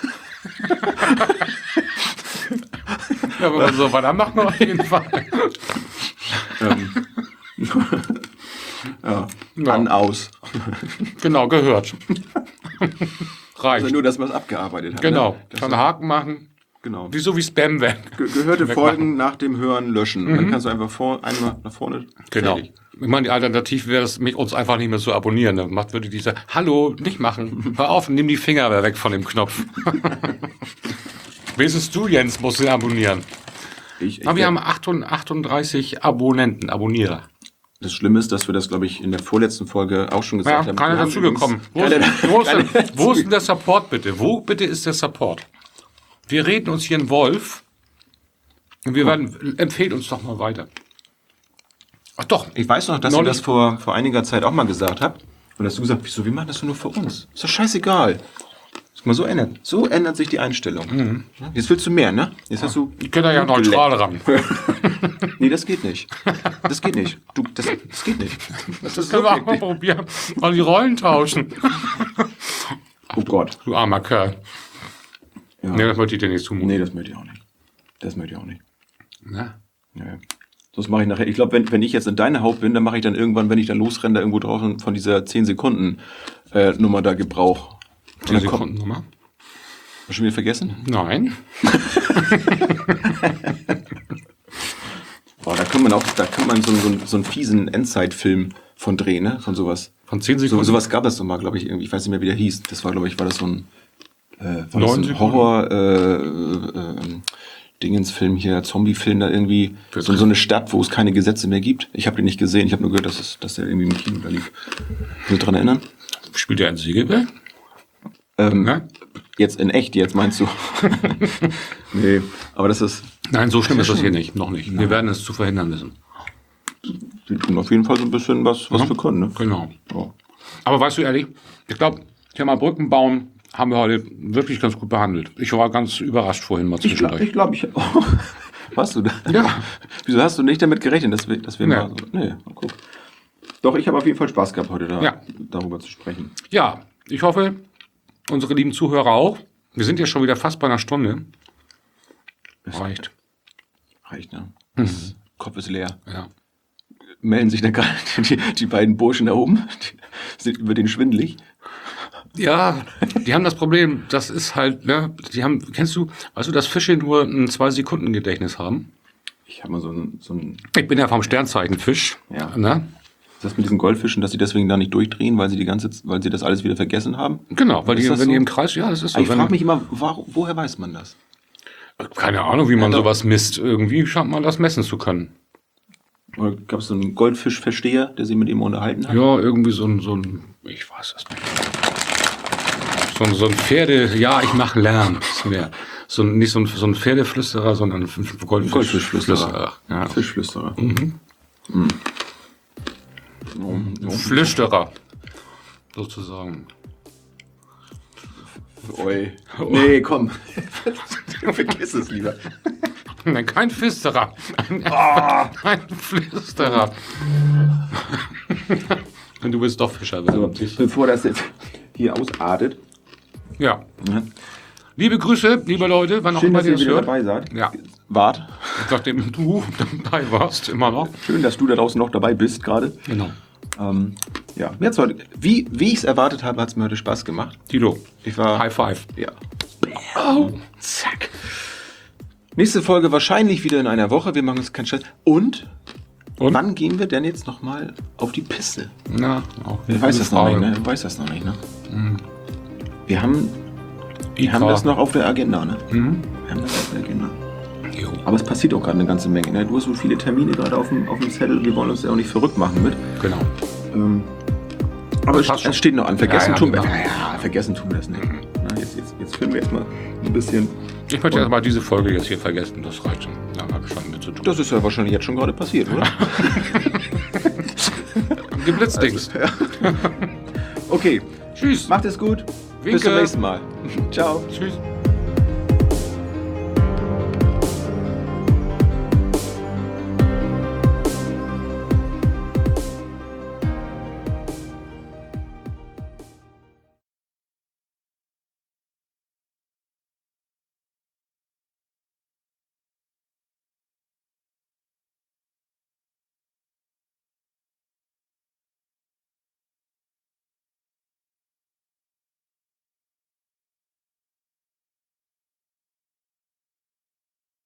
Ja, wenn wir so weitermachen, auf jeden Fall. ähm, ja. Ja. An, aus. Genau, gehört. Reicht. Also nur, dass man es abgearbeitet hat. Genau. Ne? Kann Haken machen. Genau. Wie so wie Spam weg. Ge gehörte Wegmachen. Folgen nach dem Hören löschen. Mhm. Dann kannst du einfach vor, einmal nach vorne. Genau. Fertig. Ich meine, die Alternative wäre es, mich uns einfach nicht mehr zu abonnieren. Dann macht würde dieser, hallo, nicht machen. Hör auf, nimm die Finger weg von dem Knopf. Wenigstens du, Jens, musst ihn abonnieren. Ich, ich Aber wir werd- haben achtunddreißig Abonnenten, Abonnierer. Das Schlimme ist, dass wir das, glaube ich, in der vorletzten Folge auch schon Ja, gesagt haben. keiner Wir haben dazugekommen. Wo, übrigens- ist- Keiner- wo, ist denn- keiner wo ist denn der Support bitte? Wo bitte ist der Support? Wir reden uns hier in Wolf und wir werden, empfehlt uns doch mal weiter. Ach doch, Ich weiß noch, dass Neulich- ihr das vor, vor einiger Zeit auch mal gesagt habt. Und hast du gesagt, wieso, wir machen das nur für uns. Ist doch scheißegal. Ist mal so ändert. So ändert sich die Einstellung. Mhm. Jetzt willst du mehr, ne? Jetzt hast du. ich kann da ja neutral ran. Nee, das geht nicht. Das geht nicht. Du, das, das geht nicht. Das Das ist können wir auch mal wirklich. probieren. Mal die Rollen tauschen. Oh Gott. Du armer Kerl. Ja. Nee, das wollte ich dir nicht zumuten. Nee, das möchte ich auch nicht. Das möchte ich auch nicht. Na? Ja, ja. Das mache ich nachher. Ich glaube, wenn, wenn ich jetzt in deiner Haut bin, dann mache ich dann irgendwann, wenn ich dann losrenne, da irgendwo draußen von dieser zehn Sekunden äh, Nummer da Gebrauch. Und zehn dann kommt- Sekunden Nummer? Hast du schon wieder vergessen? Nein. Boah, da kann man auch, da kann man so, so, so einen fiesen Endzeit-Film von drehen, ne? Von sowas. Von zehn So, Sekunden? sowas gab es doch mal, glaube ich, irgendwie. Ich weiß nicht mehr, wie der hieß. Das war, glaube ich, war das so ein, äh, war das Neun ein Sekunden? Horror, äh, äh, Dingensfilm hier, Zombie-Film da irgendwie. So, so eine Stadt, wo es keine Gesetze mehr gibt. Ich habe den nicht gesehen. Ich habe nur gehört, dass, es, dass der irgendwie im Kino da lief. Kannst du dich dran erinnern? Spielt der ein Siegelberg? Ähm, Ne? Jetzt in echt, jetzt meinst du? Nee, aber das ist, Nein, so schlimm ist das hier nicht. Noch nicht. Wir werden es zu verhindern wissen. wir tun auf jeden Fall so ein bisschen was, was Ja. wir können, ne? Genau. Ja. Aber weißt du ehrlich, ich glaube, Thema Brücken bauen haben wir heute wirklich ganz gut behandelt. Ich war ganz überrascht vorhin mal Ich glaube, zwischendurch. ich, glaub, ich warst du da? Ja. Wieso hast du nicht damit gerechnet, dass wir, dass wir Nee. mal so, nee, guck. Doch, ich habe auf jeden Fall Spaß gehabt, heute da, Ja. darüber zu sprechen. Ja, ich hoffe, unsere lieben Zuhörer auch. Wir sind ja schon wieder fast bei einer Stunde. Reicht. Reicht, ne? Das Kopf ist leer. Ja. Melden sich dann gerade die, die beiden Burschen da oben, die sind über den schwindelig. Ja, die haben das Problem, das ist halt, ne, die haben, kennst du, weißt du, dass Fische nur ein zwei Sekunden Gedächtnis haben? Ich habe mal so ein, so ein, Ich bin ja vom Sternzeichen Fisch. Ja. Ne? ist das mit diesen Goldfischen, dass sie deswegen da nicht durchdrehen, weil sie die ganze, weil sie das alles wieder vergessen haben? Genau, weil Ist die, das wenn so? die im Kreis, ja, das ist so. Ich wenn- frage mich immer, warum, woher weiß man das? Keine Ahnung, wie man Ja, doch. sowas misst. Irgendwie scheint man das messen zu können. Oder gab es so einen Goldfischversteher, der sich mit ihm unterhalten hat? Ja, irgendwie so ein, so ein, ich weiß es nicht. So ein, so ein Pferde, ja, ich mache Lärm. So, ja. so ein, nicht so ein, so ein Pferdeflüsterer, sondern ein Goldfisch, Goldfischflüsterer. Ja. Fischflüsterer. Mhm. Mhm. Ja, ja. Flüsterer, sozusagen. Oi. Nee, komm. Vergiss es lieber. Nein, kein Flüsterer. Ein, Ah. ein Flüsterer. Und du willst doch Fischer So, werden. bevor das jetzt hier ausartet. Ja. Ja. Liebe Grüße, liebe Leute, wann auch Schön, immer dass ihr ihr das wieder hört. dabei seid. Ja. Wart. Nachdem du dabei warst, immer noch. Schön, dass du da draußen noch dabei bist gerade. Genau. Ähm, ja, mir hat's heute, wie, wie ich es erwartet habe, hat es mir heute Spaß gemacht. Tilo, Ich war. High Five. Ja. Oh, zack. Nächste Folge wahrscheinlich wieder in einer Woche. Wir machen uns keinen Stress. Und Und? Wann gehen wir denn jetzt nochmal auf die Piste? Na, auch Wer weiß das noch nicht, ne? Wer weiß das noch nicht, ne? Mhm. Wir haben, wir haben das noch auf der Agenda, ne? Mhm. Wir haben das auf der Agenda. Jo. Aber es passiert auch gerade eine ganze Menge, ne? Du hast so viele Termine gerade auf dem, auf dem Zettel, wir wollen uns ja auch nicht verrückt machen mit. Genau. Ähm, aber es, es steht noch an. Vergessen ja, ja, tun wir genau. ja, vergessen tun wir das nicht. Mhm. Na, jetzt, jetzt, jetzt filmen wir erstmal ein bisschen. Ich möchte jetzt mal diese Folge jetzt hier vergessen, das reicht schon. Da habe ich schon mit zu tun. Das ist ja wahrscheinlich jetzt schon gerade passiert, oder? Geblitzdings. Also, ja. Okay. Tschüss. Macht es gut. Winke. Bis zum nächsten Mal. Ciao. Tschüss.